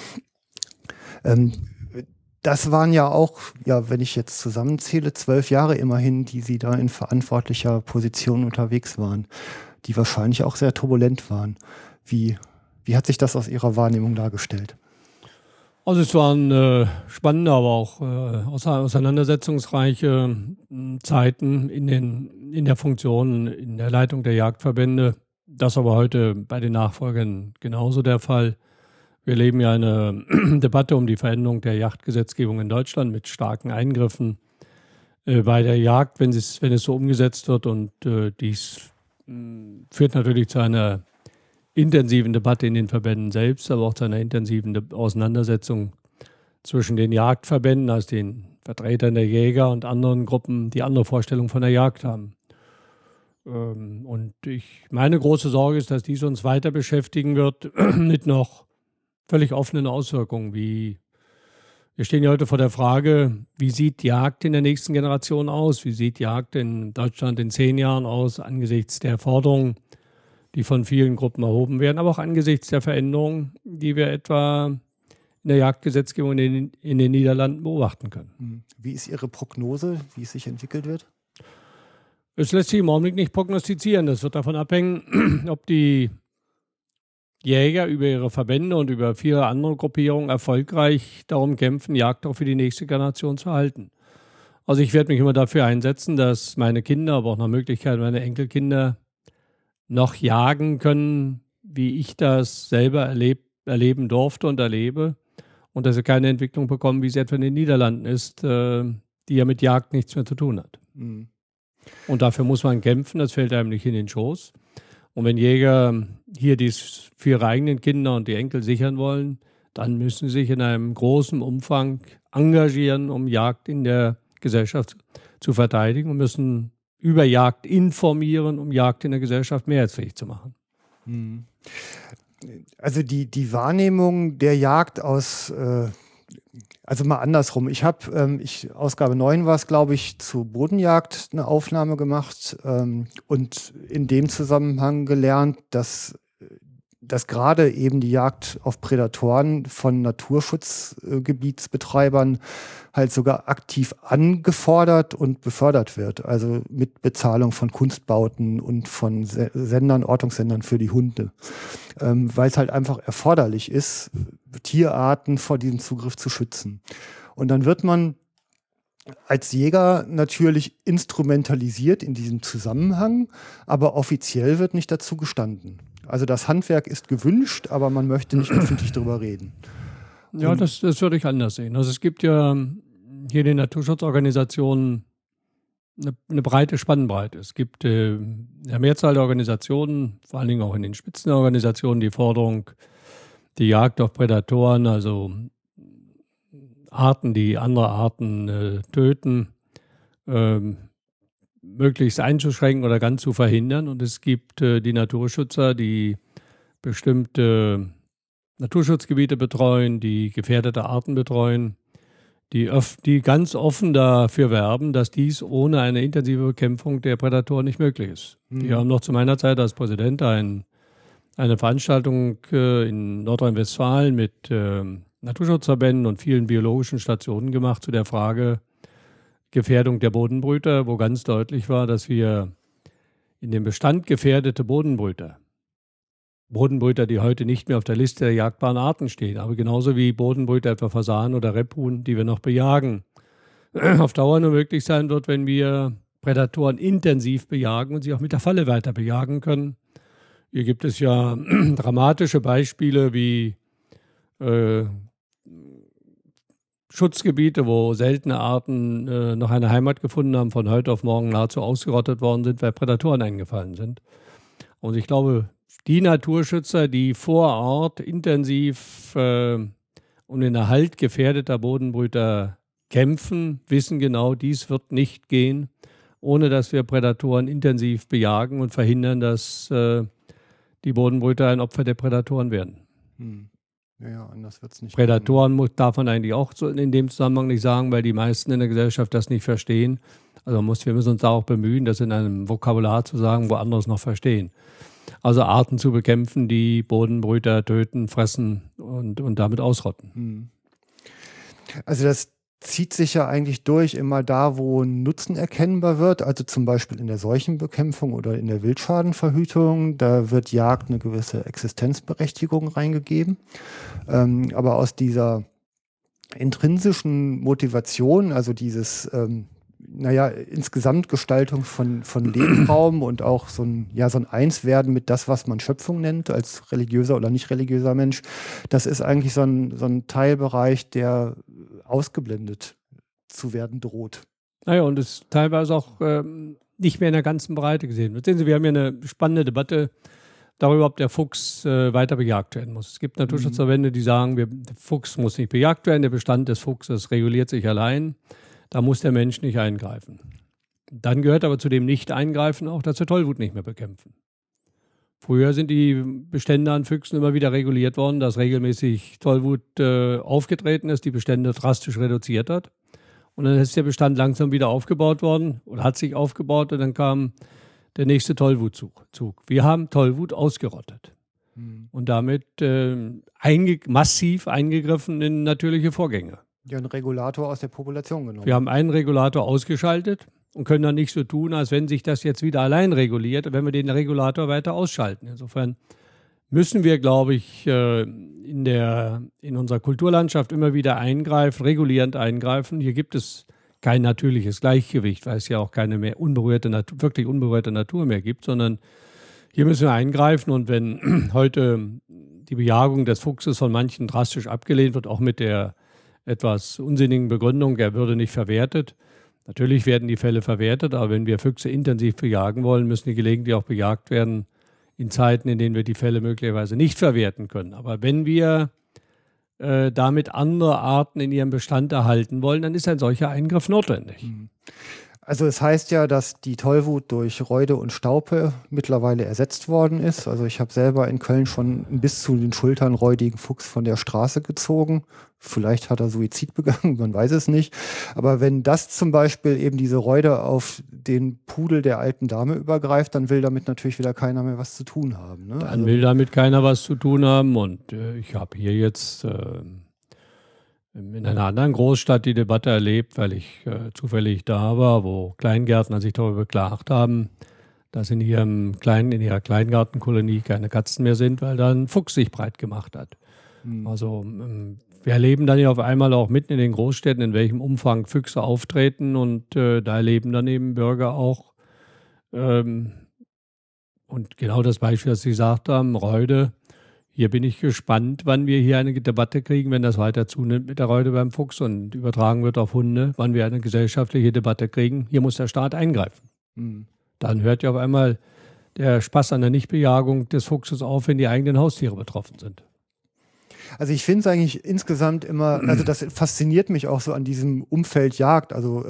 Das waren ja auch, wenn ich jetzt zusammenzähle, 12 Jahre immerhin, die Sie da in verantwortlicher Position unterwegs waren, die wahrscheinlich auch sehr turbulent waren. Wie hat sich das aus Ihrer Wahrnehmung dargestellt? Also es waren spannende, aber auch auseinandersetzungsreiche Zeiten in der Funktion, in der Leitung der Jagdverbände. Das aber heute bei den Nachfolgern genauso der Fall. Wir erleben ja eine Debatte um die Veränderung der Jagdgesetzgebung in Deutschland mit starken Eingriffen bei der Jagd, wenn es so umgesetzt wird. Und dies führt natürlich zu einer intensiven Debatte in den Verbänden selbst, aber auch zu einer intensiven Auseinandersetzung zwischen den Jagdverbänden, also den Vertretern der Jäger und anderen Gruppen, die andere Vorstellungen von der Jagd haben. Und meine große Sorge ist, dass dies uns weiter beschäftigen wird mit noch völlig offenen Auswirkungen, wie Wir stehen ja heute vor der Frage, wie sieht Jagd in der nächsten Generation aus? Wie sieht Jagd in Deutschland in 10 Jahren aus, angesichts der Forderungen, die von vielen Gruppen erhoben werden, aber auch angesichts der Veränderungen, die wir etwa in der Jagdgesetzgebung in den Niederlanden beobachten können. Wie ist Ihre Prognose, wie es sich entwickelt wird? Es lässt sich im Augenblick nicht prognostizieren. Das wird davon abhängen, ob die Jäger über ihre Verbände und über viele andere Gruppierungen erfolgreich darum kämpfen, Jagd auch für die nächste Generation zu halten. Also ich werde mich immer dafür einsetzen, dass meine Kinder, aber auch nach Möglichkeit meine Enkelkinder noch jagen können, wie ich das selber erleben durfte und erlebe. Und dass sie keine Entwicklung bekommen, wie sie etwa in den Niederlanden ist, die ja mit Jagd nichts mehr zu tun hat. Mhm. Und dafür muss man kämpfen, das fällt einem nicht in den Schoß. Und wenn Jäger hier dies für ihre eigenen Kinder und die Enkel sichern wollen, dann müssen sie sich in einem großen Umfang engagieren, um Jagd in der Gesellschaft zu verteidigen und müssen über Jagd informieren, um Jagd in der Gesellschaft mehrheitsfähig zu machen. Also die Wahrnehmung der Jagd aus, also mal andersrum. Ich habe, Ausgabe 9 war es, glaube ich, zu Bodenjagd eine Aufnahme gemacht und in dem Zusammenhang gelernt, dass gerade eben die Jagd auf Prädatoren von Naturschutzgebietsbetreibern halt sogar aktiv angefordert und befördert wird. Also mit Bezahlung von Kunstbauten und von Sendern, Ortungssendern für die Hunde. Weil es halt einfach erforderlich ist, Tierarten vor diesem Zugriff zu schützen. Und dann wird man als Jäger natürlich instrumentalisiert in diesem Zusammenhang, aber offiziell wird nicht dazu gestanden. Also das Handwerk ist gewünscht, aber man möchte nicht öffentlich darüber reden. Ja, das würde ich anders sehen. Also es gibt ja hier in den Naturschutzorganisationen eine breite Spannbreite. Es gibt in der Mehrzahl der Organisationen, vor allen Dingen auch in den Spitzenorganisationen, die Forderung, die Jagd auf Prädatoren, also Arten, die andere Arten töten, möglichst einzuschränken oder ganz zu verhindern. Und es gibt die Naturschützer, die bestimmte Naturschutzgebiete betreuen, die gefährdete Arten betreuen, die ganz offen dafür werben, dass dies ohne eine intensive Bekämpfung der Prädatoren nicht möglich ist. Die haben noch zu meiner Zeit als Präsident eine Veranstaltung in Nordrhein-Westfalen mit Naturschutzverbänden und vielen biologischen Stationen gemacht zu der Frage Gefährdung der Bodenbrüter, wo ganz deutlich war, dass wir in dem Bestand gefährdete Bodenbrüter, die heute nicht mehr auf der Liste der jagbaren Arten stehen, aber genauso wie Bodenbrüter, etwa Fasan oder Rebhuhn, die wir noch bejagen, auf Dauer nur möglich sein wird, wenn wir Prädatoren intensiv bejagen und sie auch mit der Falle weiter bejagen können. Hier gibt es ja dramatische Beispiele wie Schutzgebiete, wo seltene Arten noch eine Heimat gefunden haben, von heute auf morgen nahezu ausgerottet worden sind, weil Prädatoren eingefallen sind. Und ich glaube, die Naturschützer, die vor Ort intensiv um den Erhalt gefährdeter Bodenbrüter kämpfen, wissen genau, dies wird nicht gehen, ohne dass wir Prädatoren intensiv bejagen und verhindern, dass die Bodenbrüter ein Opfer der Prädatoren werden. Ja, anders wird es nicht. Prädatoren darf man eigentlich auch in dem Zusammenhang nicht sagen, weil die meisten in der Gesellschaft das nicht verstehen. Also wir müssen uns da auch bemühen, das in einem Vokabular zu sagen, wo andere es noch verstehen. Also Arten zu bekämpfen, die Bodenbrüter töten, fressen und damit ausrotten. Also das zieht sich ja eigentlich durch immer da, wo ein Nutzen erkennbar wird, also zum Beispiel in der Seuchenbekämpfung oder in der Wildschadenverhütung, da wird Jagd eine gewisse Existenzberechtigung reingegeben. Aber aus dieser intrinsischen Motivation, also dieses insgesamt Gestaltung von Lebensraum und auch so ein Einswerden mit das, was man Schöpfung nennt, als religiöser oder nicht religiöser Mensch, das ist eigentlich so ein Teilbereich, der ausgeblendet zu werden droht. Naja, und ist teilweise auch nicht mehr in der ganzen Breite gesehen. Sehen Sie, wir haben ja eine spannende Debatte darüber, ob der Fuchs weiter bejagt werden muss. Es gibt Naturschutzverbände, die sagen, der Fuchs muss nicht bejagt werden, der Bestand des Fuchses reguliert sich allein. Da muss der Mensch nicht eingreifen. Dann gehört aber zu dem Nicht-Eingreifen auch, dass wir Tollwut nicht mehr bekämpfen. Früher sind die Bestände an Füchsen immer wieder reguliert worden, dass regelmäßig Tollwut aufgetreten ist, die Bestände drastisch reduziert hat. Und dann ist der Bestand langsam wieder aufgebaut worden oder hat sich aufgebaut und dann kam der nächste Tollwutzug. Wir haben Tollwut ausgerottet und damit massiv eingegriffen in natürliche Vorgänge. Ja, einen Regulator aus der Population genommen. Wir haben einen Regulator ausgeschaltet und können dann nicht so tun, als wenn sich das jetzt wieder allein reguliert, wenn wir den Regulator weiter ausschalten. Insofern müssen wir, glaube ich, in unserer Kulturlandschaft immer wieder eingreifen, regulierend eingreifen. Hier gibt es kein natürliches Gleichgewicht, weil es ja auch keine mehr wirklich unberührte Natur mehr gibt, sondern hier müssen wir eingreifen. Und wenn heute die Bejagung des Fuchses von manchen drastisch abgelehnt wird, auch mit der etwas unsinnigen Begründung, er würde nicht verwertet. Natürlich werden die Fälle verwertet, aber wenn wir Füchse intensiv bejagen wollen, müssen die gelegentlich auch bejagt werden in Zeiten, in denen wir die Fälle möglicherweise nicht verwerten können. Aber wenn wir damit andere Arten in ihrem Bestand erhalten wollen, dann ist ein solcher Eingriff notwendig. Also es heißt ja, dass die Tollwut durch Räude und Staupe mittlerweile ersetzt worden ist. Also ich habe selber in Köln schon bis zu den Schultern räudigen Fuchs von der Straße gezogen. Vielleicht hat er Suizid begangen, man weiß es nicht. Aber wenn das zum Beispiel eben diese Räude auf den Pudel der alten Dame übergreift, dann will damit natürlich wieder keiner mehr was zu tun haben. Ne? Dann will damit keiner was zu tun haben. Und ich habe hier jetzt in einer anderen Großstadt die Debatte erlebt, weil ich zufällig da war, wo Kleingärtner sich darüber beklagt haben, dass in ihrer Kleingartenkolonie keine Katzen mehr sind, weil da ein Fuchs sich breit gemacht hat. Also wir erleben dann ja auf einmal auch mitten in den Großstädten, in welchem Umfang Füchse auftreten und da erleben dann eben Bürger auch und genau das Beispiel, das Sie gesagt haben, Räude. Hier bin ich gespannt, wann wir hier eine Debatte kriegen, wenn das weiter zunimmt mit der Räude beim Fuchs und übertragen wird auf Hunde, wann wir eine gesellschaftliche Debatte kriegen. Hier muss der Staat eingreifen. Dann hört ja auf einmal der Spaß an der Nichtbejagung des Fuchses auf, wenn die eigenen Haustiere betroffen sind. Also ich finde es eigentlich insgesamt immer, also das fasziniert mich auch so an diesem Umfeld Jagd, also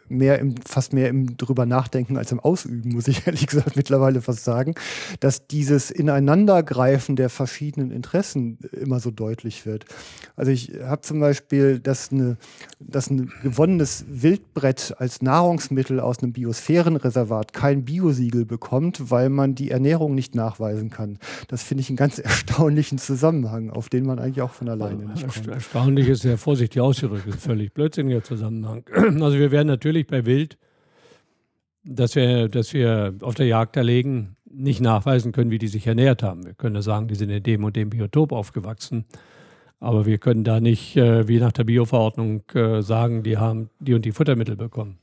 fast mehr im drüber nachdenken als im Ausüben, muss ich ehrlich gesagt mittlerweile fast sagen, dass dieses Ineinandergreifen der verschiedenen Interessen immer so deutlich wird. Also ich habe zum Beispiel, dass ein gewonnenes Wildbrett als Nahrungsmittel aus einem Biosphärenreservat kein Biosiegel bekommt, weil man die Ernährung nicht nachweisen kann. Das finde ich einen ganz erstaunlichen Zusammenhang, auf den man eigentlich auch von alleine nicht kommt. Erstaunlich ist sehr vorsichtig ausgedrückt, ist völlig blödsinniger Zusammenhang. Also wir werden natürlich bei Wild, dass wir auf der Jagd erlegen, nicht nachweisen können, wie die sich ernährt haben. Wir können ja sagen, die sind in dem und dem Biotop aufgewachsen, aber wir können da nicht, wie nach der Bioverordnung, sagen, die haben die und die Futtermittel bekommen.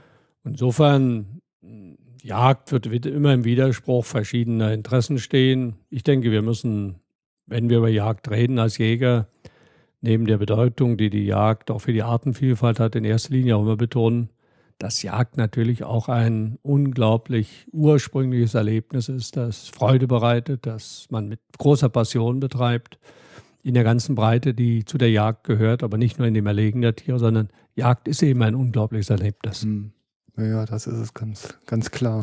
Insofern, Jagd wird immer im Widerspruch verschiedener Interessen stehen. Ich denke, wir müssen, wenn wir über Jagd reden als Jäger, neben der Bedeutung, die die Jagd auch für die Artenvielfalt hat, in erster Linie auch immer betonen, dass Jagd natürlich auch ein unglaublich ursprüngliches Erlebnis ist, das Freude bereitet, das man mit großer Passion betreibt, in der ganzen Breite, die zu der Jagd gehört, aber nicht nur in dem Erlegen der Tiere, sondern Jagd ist eben ein unglaubliches Erlebnis. Ja, das ist es ganz, ganz klar.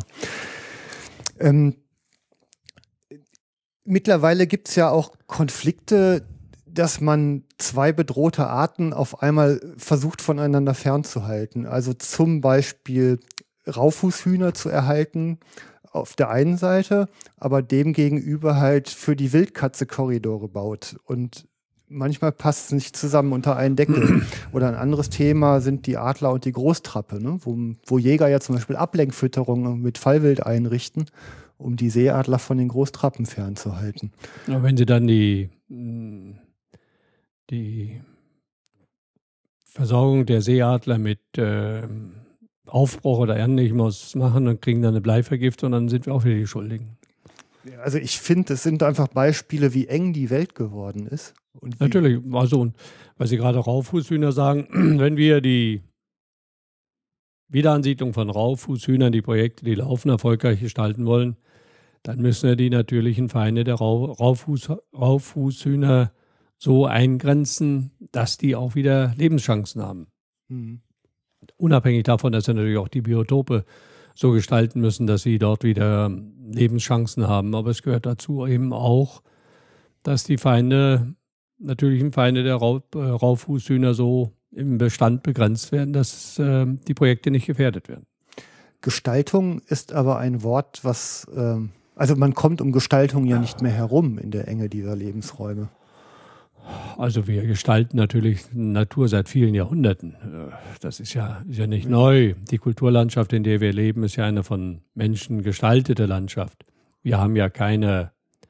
Mittlerweile gibt es ja auch Konflikte, dass man zwei bedrohte Arten auf einmal versucht voneinander fernzuhalten. Also zum Beispiel Raufußhühner zu erhalten auf der einen Seite, aber demgegenüber halt für die Wildkatze Korridore baut. Und manchmal passt es nicht zusammen unter einen Deckel. Oder ein anderes Thema sind die Adler und die Großtrappe, ne? Wo Jäger ja zum Beispiel Ablenkfütterungen mit Fallwild einrichten, um die Seeadler von den Großtrappen fernzuhalten. Aber wenn Sie dann die Versorgung der Seeadler mit Aufbruch oder ähnlichem machen und kriegen dann eine Bleivergiftung, dann sind wir auch wieder die Schuldigen. Also ich finde, es sind einfach Beispiele, wie eng die Welt geworden ist. Und natürlich, also weil Sie gerade Raufußhühner sagen, wenn wir die Wiederansiedlung von Raufußhühnern, die Projekte, die laufen, erfolgreich gestalten wollen, dann müssen wir die natürlichen Feinde der Raufußhühner so eingrenzen, dass die auch wieder Lebenschancen haben. Unabhängig davon, dass wir natürlich auch die Biotope so gestalten müssen, dass sie dort wieder Lebenschancen haben. Aber es gehört dazu eben auch, dass die natürlichen Feinde der Raubfußhühner so im Bestand begrenzt werden, dass die Projekte nicht gefährdet werden. Gestaltung ist aber ein Wort, also man kommt um Gestaltung ja nicht mehr herum in der Enge dieser Lebensräume. Also wir gestalten natürlich Natur seit vielen Jahrhunderten. Das ist ja nicht neu. Die Kulturlandschaft, in der wir leben, ist ja eine von Menschen gestaltete Landschaft. Wir haben ja keine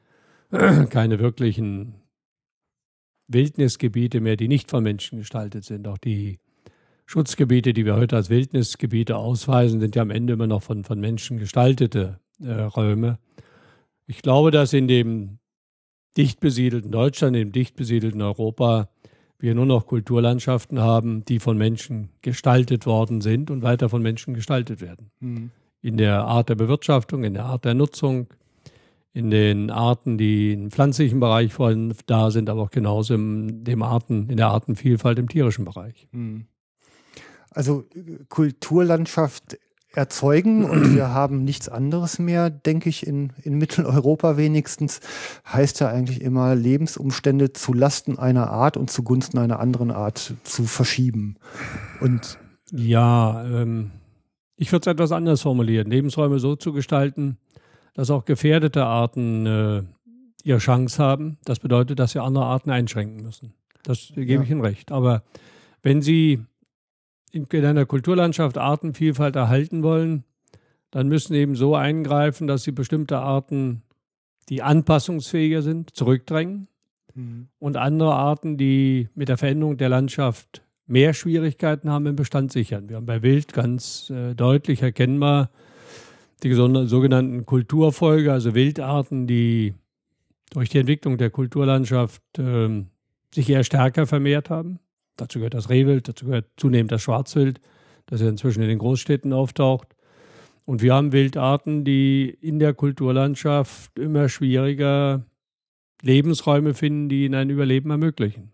wirklichen Wildnisgebiete mehr, die nicht von Menschen gestaltet sind. Auch die Schutzgebiete, die wir heute als Wildnisgebiete ausweisen, sind ja am Ende immer noch von Menschen gestaltete Räume. Ich glaube, dass in dem dicht besiedelten Deutschland, im dicht besiedelten Europa, wir nur noch Kulturlandschaften haben, die von Menschen gestaltet worden sind und weiter von Menschen gestaltet werden. Mhm. In der Art der Bewirtschaftung, in der Art der Nutzung, in den Arten, die im pflanzlichen Bereich da sind, aber auch genauso in der Artenvielfalt im tierischen Bereich. Mhm. Also Kulturlandschaft erzeugen und wir haben nichts anderes mehr, denke ich, in Mitteleuropa wenigstens, heißt ja eigentlich immer, Lebensumstände zu Lasten einer Art und zugunsten einer anderen Art zu verschieben. Und ja, ich würde es etwas anders formulieren, Lebensräume so zu gestalten, dass auch gefährdete Arten ihre Chance haben. Das bedeutet, dass sie andere Arten einschränken müssen. Das gebe ich Ihnen recht. Aber wenn Sie in einer Kulturlandschaft Artenvielfalt erhalten wollen, dann müssen Sie eben so eingreifen, dass Sie bestimmte Arten, die anpassungsfähiger sind, zurückdrängen und andere Arten, die mit der Veränderung der Landschaft mehr Schwierigkeiten haben, im Bestand sichern. Wir haben bei Wild ganz deutlich erkennbar die sogenannten Kulturfolge, also Wildarten, die durch die Entwicklung der Kulturlandschaft sich eher stärker vermehrt haben. Dazu gehört das Rehwild, dazu gehört zunehmend das Schwarzwild, das ja inzwischen in den Großstädten auftaucht. Und wir haben Wildarten, die in der Kulturlandschaft immer schwieriger Lebensräume finden, die ihnen ein Überleben ermöglichen.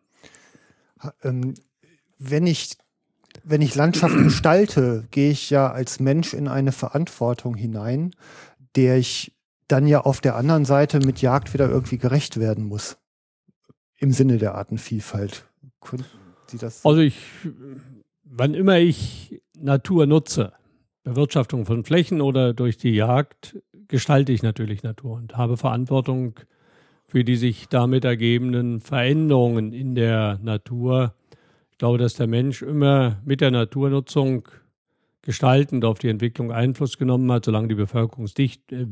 Wenn ich Landschaft gestalte, gehe ich ja als Mensch in eine Verantwortung hinein, der ich dann ja auf der anderen Seite mit Jagd wieder irgendwie gerecht werden muss. Im Sinne der Artenvielfalt. Können Sie das? Also wann immer ich Natur nutze, Bewirtschaftung von Flächen oder durch die Jagd, gestalte ich natürlich Natur und habe Verantwortung für die sich damit ergebenden Veränderungen in der Natur. Ich glaube, dass der Mensch immer mit der Naturnutzung gestaltend auf die Entwicklung Einfluss genommen hat, solange die Bevölkerungsdichte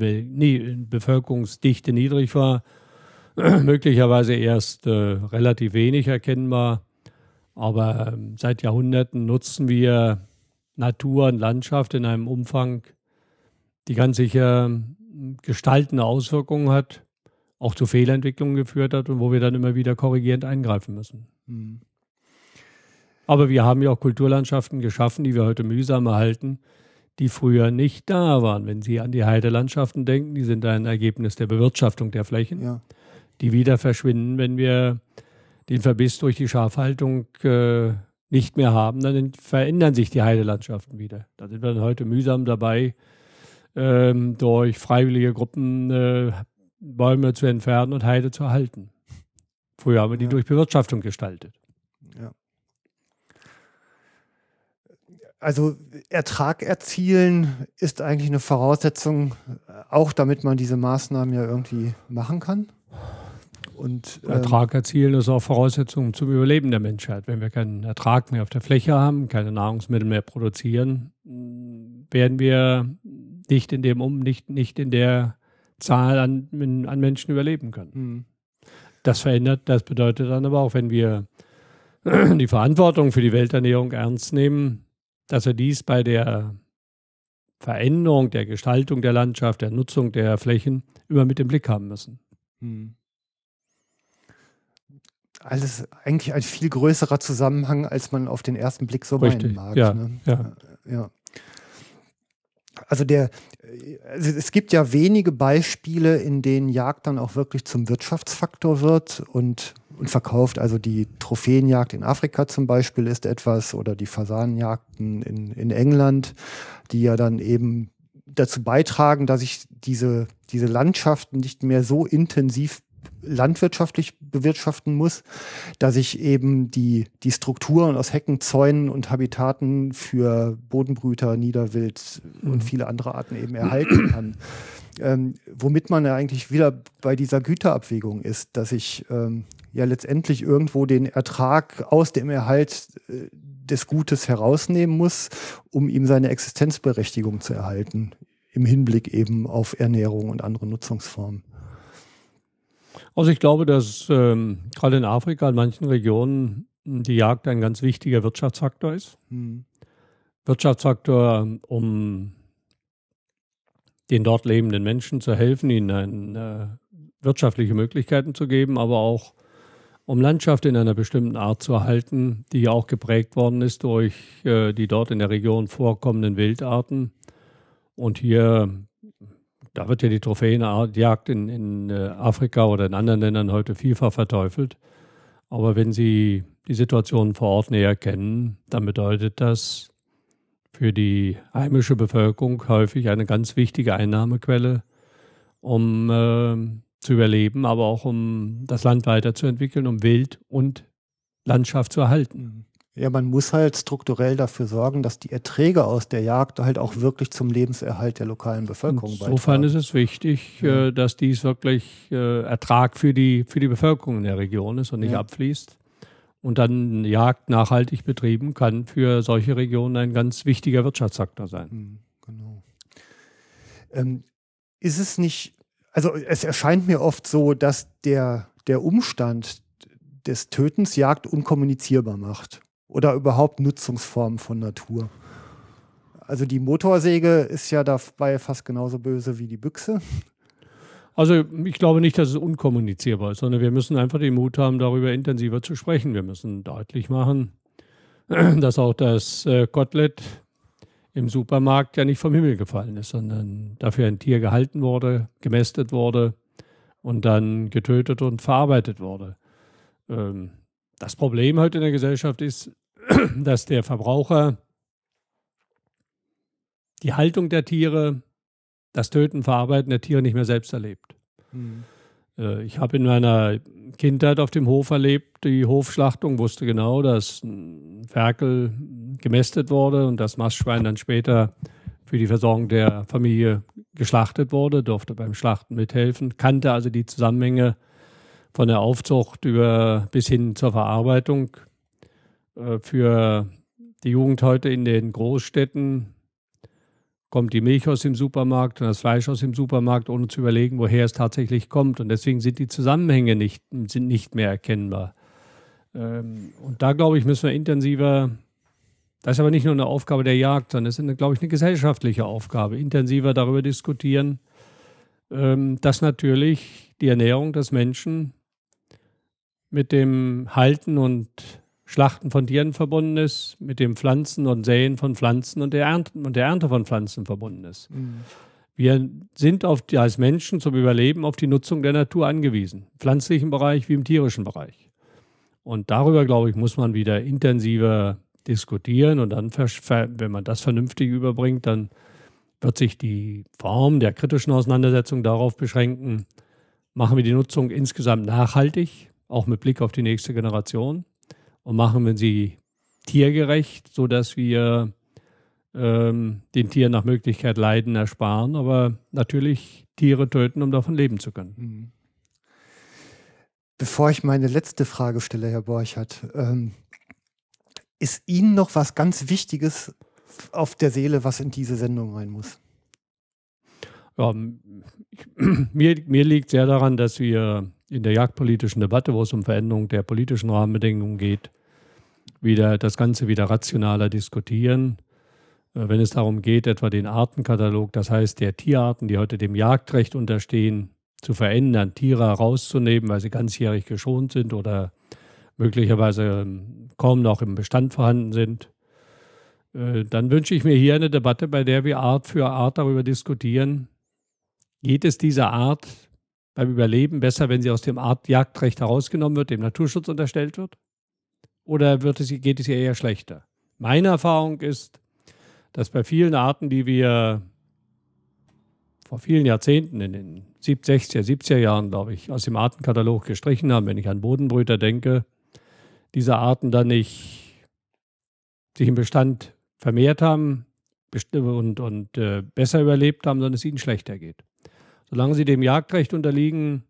niedrig war. Möglicherweise erst relativ wenig erkennbar. Aber seit Jahrhunderten nutzen wir Natur und Landschaft in einem Umfang, die ganz sicher gestaltende Auswirkungen hat, auch zu Fehlentwicklungen geführt hat und wo wir dann immer wieder korrigierend eingreifen müssen. Mhm. Aber wir haben ja auch Kulturlandschaften geschaffen, die wir heute mühsam erhalten, die früher nicht da waren. Wenn Sie an die Heidelandschaften denken, die sind ein Ergebnis der Bewirtschaftung der Flächen, die wieder verschwinden, wenn wir den Verbiss durch die Schafhaltung nicht mehr haben, dann verändern sich die Heidelandschaften wieder. Da sind wir dann heute mühsam dabei, durch freiwillige Gruppen Bäume zu entfernen und Heide zu erhalten. Früher haben wir die durch Bewirtschaftung gestaltet. Ja. Also Ertrag erzielen ist eigentlich eine Voraussetzung, auch damit man diese Maßnahmen ja irgendwie machen kann. Und, Ertrag erzielen ist auch Voraussetzung zum Überleben der Menschheit. Wenn wir keinen Ertrag mehr auf der Fläche haben, keine Nahrungsmittel mehr produzieren, werden wir nicht in der Zahl an Menschen überleben können. Mhm. Das bedeutet dann aber auch, wenn wir die Verantwortung für die Welternährung ernst nehmen, dass wir dies bei der Veränderung der Gestaltung der Landschaft, der Nutzung der Flächen immer mit im Blick haben müssen. Mhm. Alles eigentlich ein viel größerer Zusammenhang, als man auf den ersten Blick so meinen mag. Ja, ne? Ja. Also es gibt ja wenige Beispiele, in denen Jagd dann auch wirklich zum Wirtschaftsfaktor wird und verkauft. Also die Trophäenjagd in Afrika zum Beispiel ist etwas oder die Fasanenjagden in England, die ja dann eben dazu beitragen, dass ich diese Landschaften nicht mehr so intensiv landwirtschaftlich bewirtschaften muss, dass ich eben die Strukturen aus Hecken, Zäunen und Habitaten für Bodenbrüter, Niederwild und viele andere Arten eben erhalten kann. Womit man ja eigentlich wieder bei dieser Güterabwägung ist, dass ich ja letztendlich irgendwo den Ertrag aus dem Erhalt des Gutes herausnehmen muss, um ihm seine Existenzberechtigung zu erhalten, im Hinblick eben auf Ernährung und andere Nutzungsformen. Also ich glaube, dass gerade in Afrika, in manchen Regionen, die Jagd ein ganz wichtiger Wirtschaftsfaktor ist. Wirtschaftsfaktor, um den dort lebenden Menschen zu helfen, ihnen wirtschaftliche Möglichkeiten zu geben, aber auch um Landschaft in einer bestimmten Art zu erhalten, die auch geprägt worden ist durch die dort in der Region vorkommenden Wildarten. Und hier, da wird ja die Trophäenjagd in Afrika oder in anderen Ländern heute vielfach verteufelt. Aber wenn Sie die Situation vor Ort näher kennen, dann bedeutet das für die heimische Bevölkerung häufig eine ganz wichtige Einnahmequelle, um zu überleben, aber auch um das Land weiterzuentwickeln, um Wild und Landschaft zu erhalten. Ja, man muss halt strukturell dafür sorgen, dass die Erträge aus der Jagd halt auch wirklich zum Lebenserhalt der lokalen Bevölkerung beitragen. Insofern ist es wichtig, dass dies wirklich Ertrag für die Bevölkerung in der Region ist und nicht abfließt. Und dann Jagd nachhaltig betrieben kann für solche Regionen ein ganz wichtiger Wirtschaftsfaktor sein. Genau. Ist es nicht, also es erscheint mir oft so, dass der Umstand des Tötens Jagd unkommunizierbar macht oder überhaupt Nutzungsformen von Natur. Also die Motorsäge ist ja dabei fast genauso böse wie die Büchse. Also ich glaube nicht, dass es unkommunizierbar ist, sondern wir müssen einfach den Mut haben, darüber intensiver zu sprechen. Wir müssen deutlich machen, dass auch das Kotelett im Supermarkt ja nicht vom Himmel gefallen ist, sondern dafür ein Tier gehalten wurde, gemästet wurde und dann getötet und verarbeitet wurde. Das Problem heute in der Gesellschaft ist, dass der Verbraucher die Haltung der Tiere, das Töten, Verarbeiten der Tiere nicht mehr selbst erlebt. Ich habe in meiner Kindheit auf dem Hof erlebt, die Hofschlachtung, wusste genau, dass ein Ferkel gemästet wurde und das Mastschwein dann später für die Versorgung der Familie geschlachtet wurde, durfte beim Schlachten mithelfen, kannte also die Zusammenhänge von der Aufzucht bis hin zur Verarbeitung. Für die Jugend heute in den Großstädten kommt die Milch aus dem Supermarkt und das Fleisch aus dem Supermarkt, ohne zu überlegen, woher es tatsächlich kommt. Und deswegen sind die Zusammenhänge nicht mehr erkennbar. Und da, glaube ich, müssen wir intensiver, das ist aber nicht nur eine Aufgabe der Jagd, sondern es ist, glaube ich, eine gesellschaftliche Aufgabe, intensiver darüber diskutieren, dass natürlich die Ernährung des Menschen mit dem Halten und Schlachten von Tieren verbunden ist, mit dem Pflanzen und Säen von Pflanzen und der Ernte von Pflanzen verbunden ist. Wir sind als Menschen zum Überleben auf die Nutzung der Natur angewiesen, im pflanzlichen Bereich wie im tierischen Bereich. Und darüber, glaube ich, muss man wieder intensiver diskutieren und dann, wenn man das vernünftig überbringt, dann wird sich die Form der kritischen Auseinandersetzung darauf beschränken, machen wir die Nutzung insgesamt nachhaltig, auch mit Blick auf die nächste Generation, und machen wir sie tiergerecht, sodass wir den Tieren nach Möglichkeit Leiden ersparen, aber natürlich Tiere töten, um davon leben zu können. Bevor ich meine letzte Frage stelle, Herr Borchardt, ist Ihnen noch was ganz Wichtiges auf der Seele, was in diese Sendung rein muss? Ja, mir liegt sehr daran, dass wir in der jagdpolitischen Debatte, wo es um Veränderung der politischen Rahmenbedingungen geht, das Ganze wieder rationaler diskutieren. Wenn es darum geht, etwa den Artenkatalog, das heißt der Tierarten, die heute dem Jagdrecht unterstehen, zu verändern, Tiere herauszunehmen, weil sie ganzjährig geschont sind oder möglicherweise kaum noch im Bestand vorhanden sind, dann wünsche ich mir hier eine Debatte, bei der wir Art für Art darüber diskutieren, geht es dieser Art beim Überleben besser, wenn sie aus dem Jagdrecht herausgenommen wird, dem Naturschutz unterstellt wird? Oder geht es ihr eher schlechter? Meine Erfahrung ist, dass bei vielen Arten, die wir vor vielen Jahrzehnten, in den 60er, 70er Jahren, glaube ich, aus dem Artenkatalog gestrichen haben, wenn ich an Bodenbrüter denke, diese Arten dann nicht sich im Bestand vermehrt haben und besser überlebt haben, sondern es ihnen schlechter geht. Solange sie dem Jagdrecht unterliegen,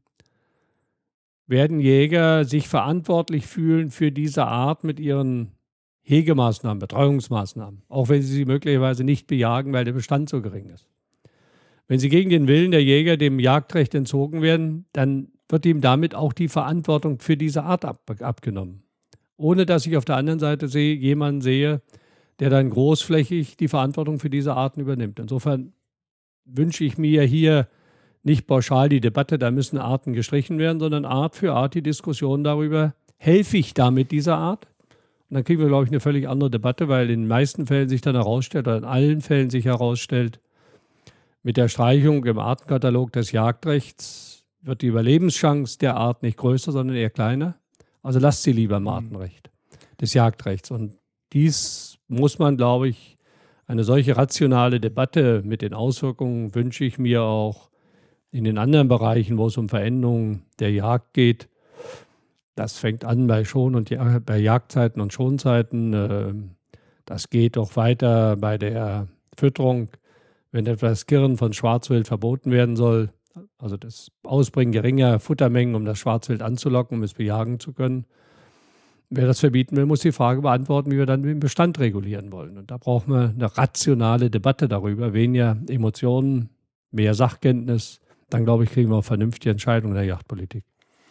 werden Jäger sich verantwortlich fühlen für diese Art mit ihren Hegemaßnahmen, Betreuungsmaßnahmen, auch wenn sie möglicherweise nicht bejagen, weil der Bestand so gering ist. Wenn sie gegen den Willen der Jäger dem Jagdrecht entzogen werden, dann wird ihm damit auch die Verantwortung für diese Art abgenommen. Ohne dass ich auf der anderen Seite jemanden sehe, der dann großflächig die Verantwortung für diese Arten übernimmt. Insofern wünsche ich mir hier nicht pauschal die Debatte, da müssen Arten gestrichen werden, sondern Art für Art die Diskussion darüber, helfe ich damit dieser Art? Und dann kriegen wir, glaube ich, eine völlig andere Debatte, weil in den meisten Fällen sich dann herausstellt, oder in allen Fällen sich herausstellt, mit der Streichung im Artenkatalog des Jagdrechts wird die Überlebenschance der Art nicht größer, sondern eher kleiner. Also lasst sie lieber im Artenrecht, des Jagdrechts. Und dies muss man, glaube ich, eine solche rationale Debatte mit den Auswirkungen wünsche ich mir auch in den anderen Bereichen, wo es um Veränderungen der Jagd geht. Das fängt an bei bei Jagdzeiten und Schonzeiten. Das geht auch weiter bei der Fütterung, wenn etwas Kirren von Schwarzwild verboten werden soll. Also das Ausbringen geringer Futtermengen, um das Schwarzwild anzulocken, um es bejagen zu können. Wer das verbieten will, muss die Frage beantworten, wie wir dann den Bestand regulieren wollen. Und da brauchen wir eine rationale Debatte darüber, weniger Emotionen, mehr Sachkenntnis. Dann, glaube ich, kriegen wir auch vernünftige Entscheidungen in der Jagdpolitik.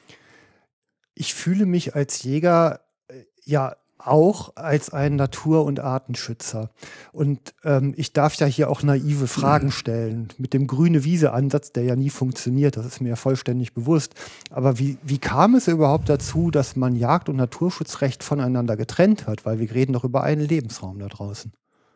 Ich fühle mich als Jäger ja auch als ein Natur- und Artenschützer. Und ich darf ja hier auch naive Fragen stellen. Mit dem Grüne-Wiese-Ansatz, der ja nie funktioniert, das ist mir ja vollständig bewusst. Aber wie kam es überhaupt dazu, dass man Jagd- und Naturschutzrecht voneinander getrennt hat? Weil wir reden doch über einen Lebensraum da draußen.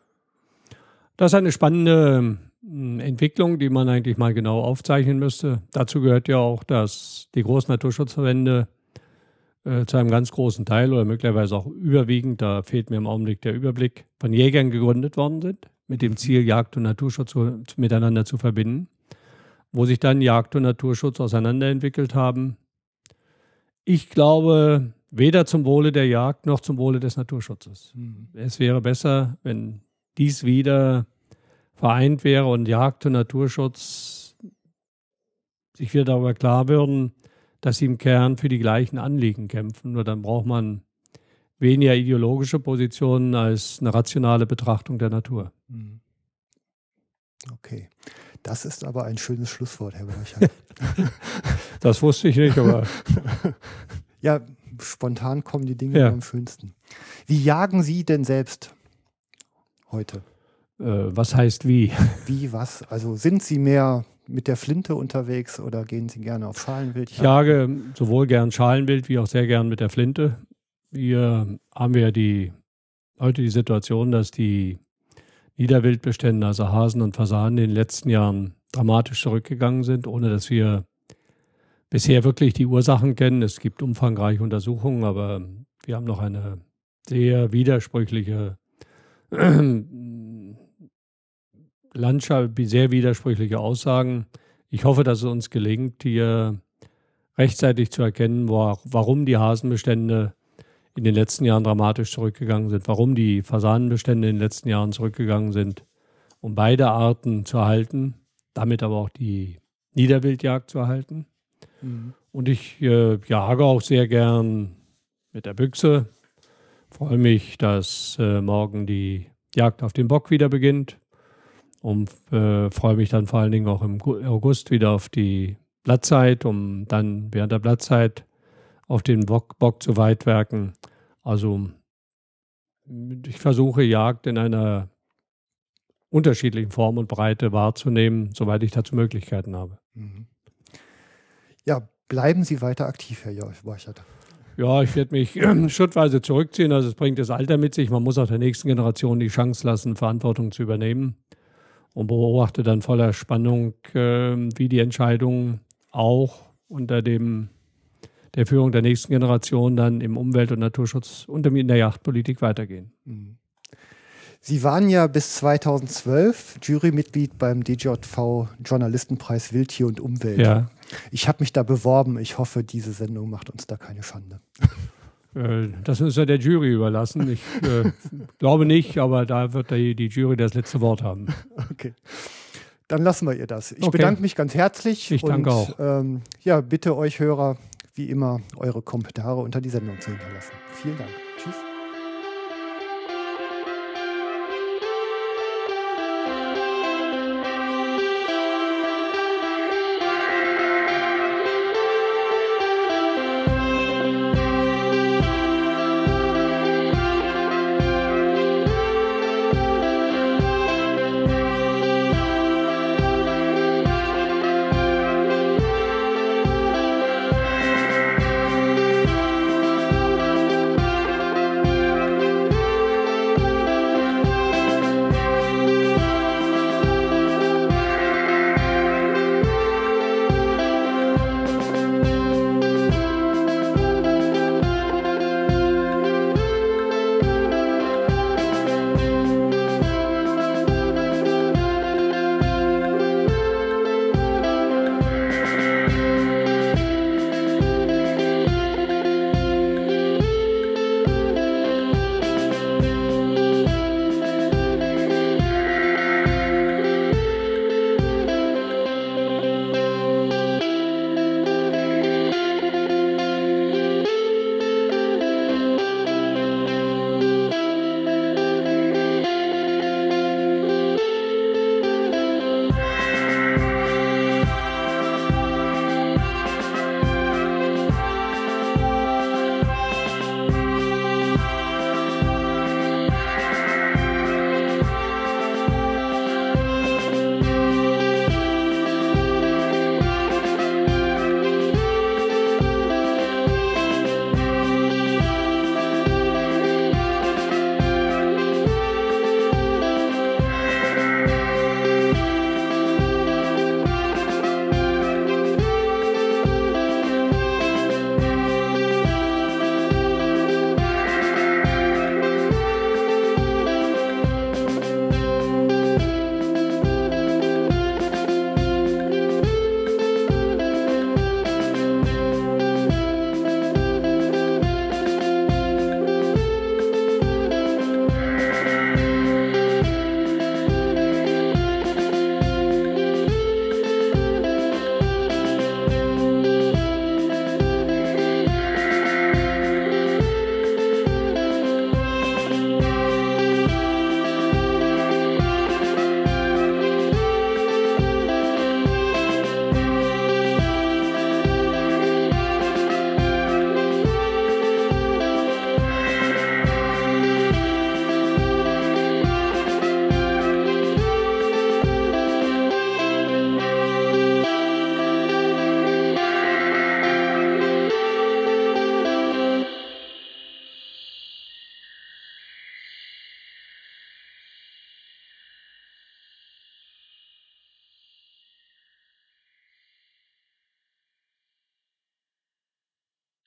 Das ist eine spannende Entwicklung, die man eigentlich mal genau aufzeichnen müsste. Dazu gehört ja auch, dass die großen Naturschutzverbände zu einem ganz großen Teil oder möglicherweise auch überwiegend, da fehlt mir im Augenblick der Überblick, von Jägern gegründet worden sind, mit dem Ziel, Jagd und Naturschutz miteinander zu verbinden, wo sich dann Jagd und Naturschutz auseinanderentwickelt haben. Ich glaube, weder zum Wohle der Jagd noch zum Wohle des Naturschutzes. Es wäre besser, wenn dies wieder vereint wäre und Jagd und Naturschutz sich wieder darüber klar würden, dass sie im Kern für die gleichen Anliegen kämpfen. Nur dann braucht man weniger ideologische Positionen als eine rationale Betrachtung der Natur. Okay, das ist aber ein schönes Schlusswort, Herr Borchert. Das wusste ich nicht, aber... Ja, spontan kommen die Dinge am schönsten. Wie jagen Sie denn selbst heute? Was heißt wie? Wie, was? Also sind Sie mehr mit der Flinte unterwegs oder gehen Sie gerne auf Schalenwild? Ich jage sowohl gern Schalenwild wie auch sehr gern mit der Flinte. Hier haben wir heute die Situation, dass die Niederwildbestände, also Hasen und Fasanen, in den letzten Jahren dramatisch zurückgegangen sind, ohne dass wir bisher wirklich die Ursachen kennen. Es gibt umfangreiche Untersuchungen, aber wir haben noch eine sehr widersprüchliche Landschaft, sehr widersprüchliche Aussagen. Ich hoffe, dass es uns gelingt, hier rechtzeitig zu erkennen, warum die Hasenbestände in den letzten Jahren dramatisch zurückgegangen sind, warum die Fasanenbestände in den letzten Jahren zurückgegangen sind, um beide Arten zu erhalten, damit aber auch die Niederwildjagd zu erhalten. Und ich jage auch sehr gern mit der Büchse. Freue mich, dass morgen die Jagd auf den Bock wieder beginnt. Und freue mich dann vor allen Dingen auch im August wieder auf die Blattzeit, um dann während der Blattzeit auf den Bock zu weitwerken. Also ich versuche Jagd in einer unterschiedlichen Form und Breite wahrzunehmen, soweit ich dazu Möglichkeiten habe. Ja, bleiben Sie weiter aktiv, Herr Borchert. Ja, ich werde mich schrittweise zurückziehen. Also es bringt das Alter mit sich. Man muss auch der nächsten Generation die Chance lassen, Verantwortung zu übernehmen. Und beobachte dann voller Spannung, wie die Entscheidungen auch unter der Führung der nächsten Generation dann im Umwelt- und Naturschutz und in der Jagdpolitik weitergehen. Sie waren ja bis 2012 Jurymitglied beim DJV Journalistenpreis Wildtier und Umwelt. Ja. Ich habe mich da beworben. Ich hoffe, diese Sendung macht uns da keine Schande. Das müssen wir der Jury überlassen. Ich glaube nicht, aber da wird die Jury das letzte Wort haben. Okay. Dann lassen wir ihr das. Ich Okay. bedanke mich ganz herzlich. Ich danke auch. Ja, bitte euch Hörer, wie immer, eure Kommentare unter die Sendung zu hinterlassen. Vielen Dank.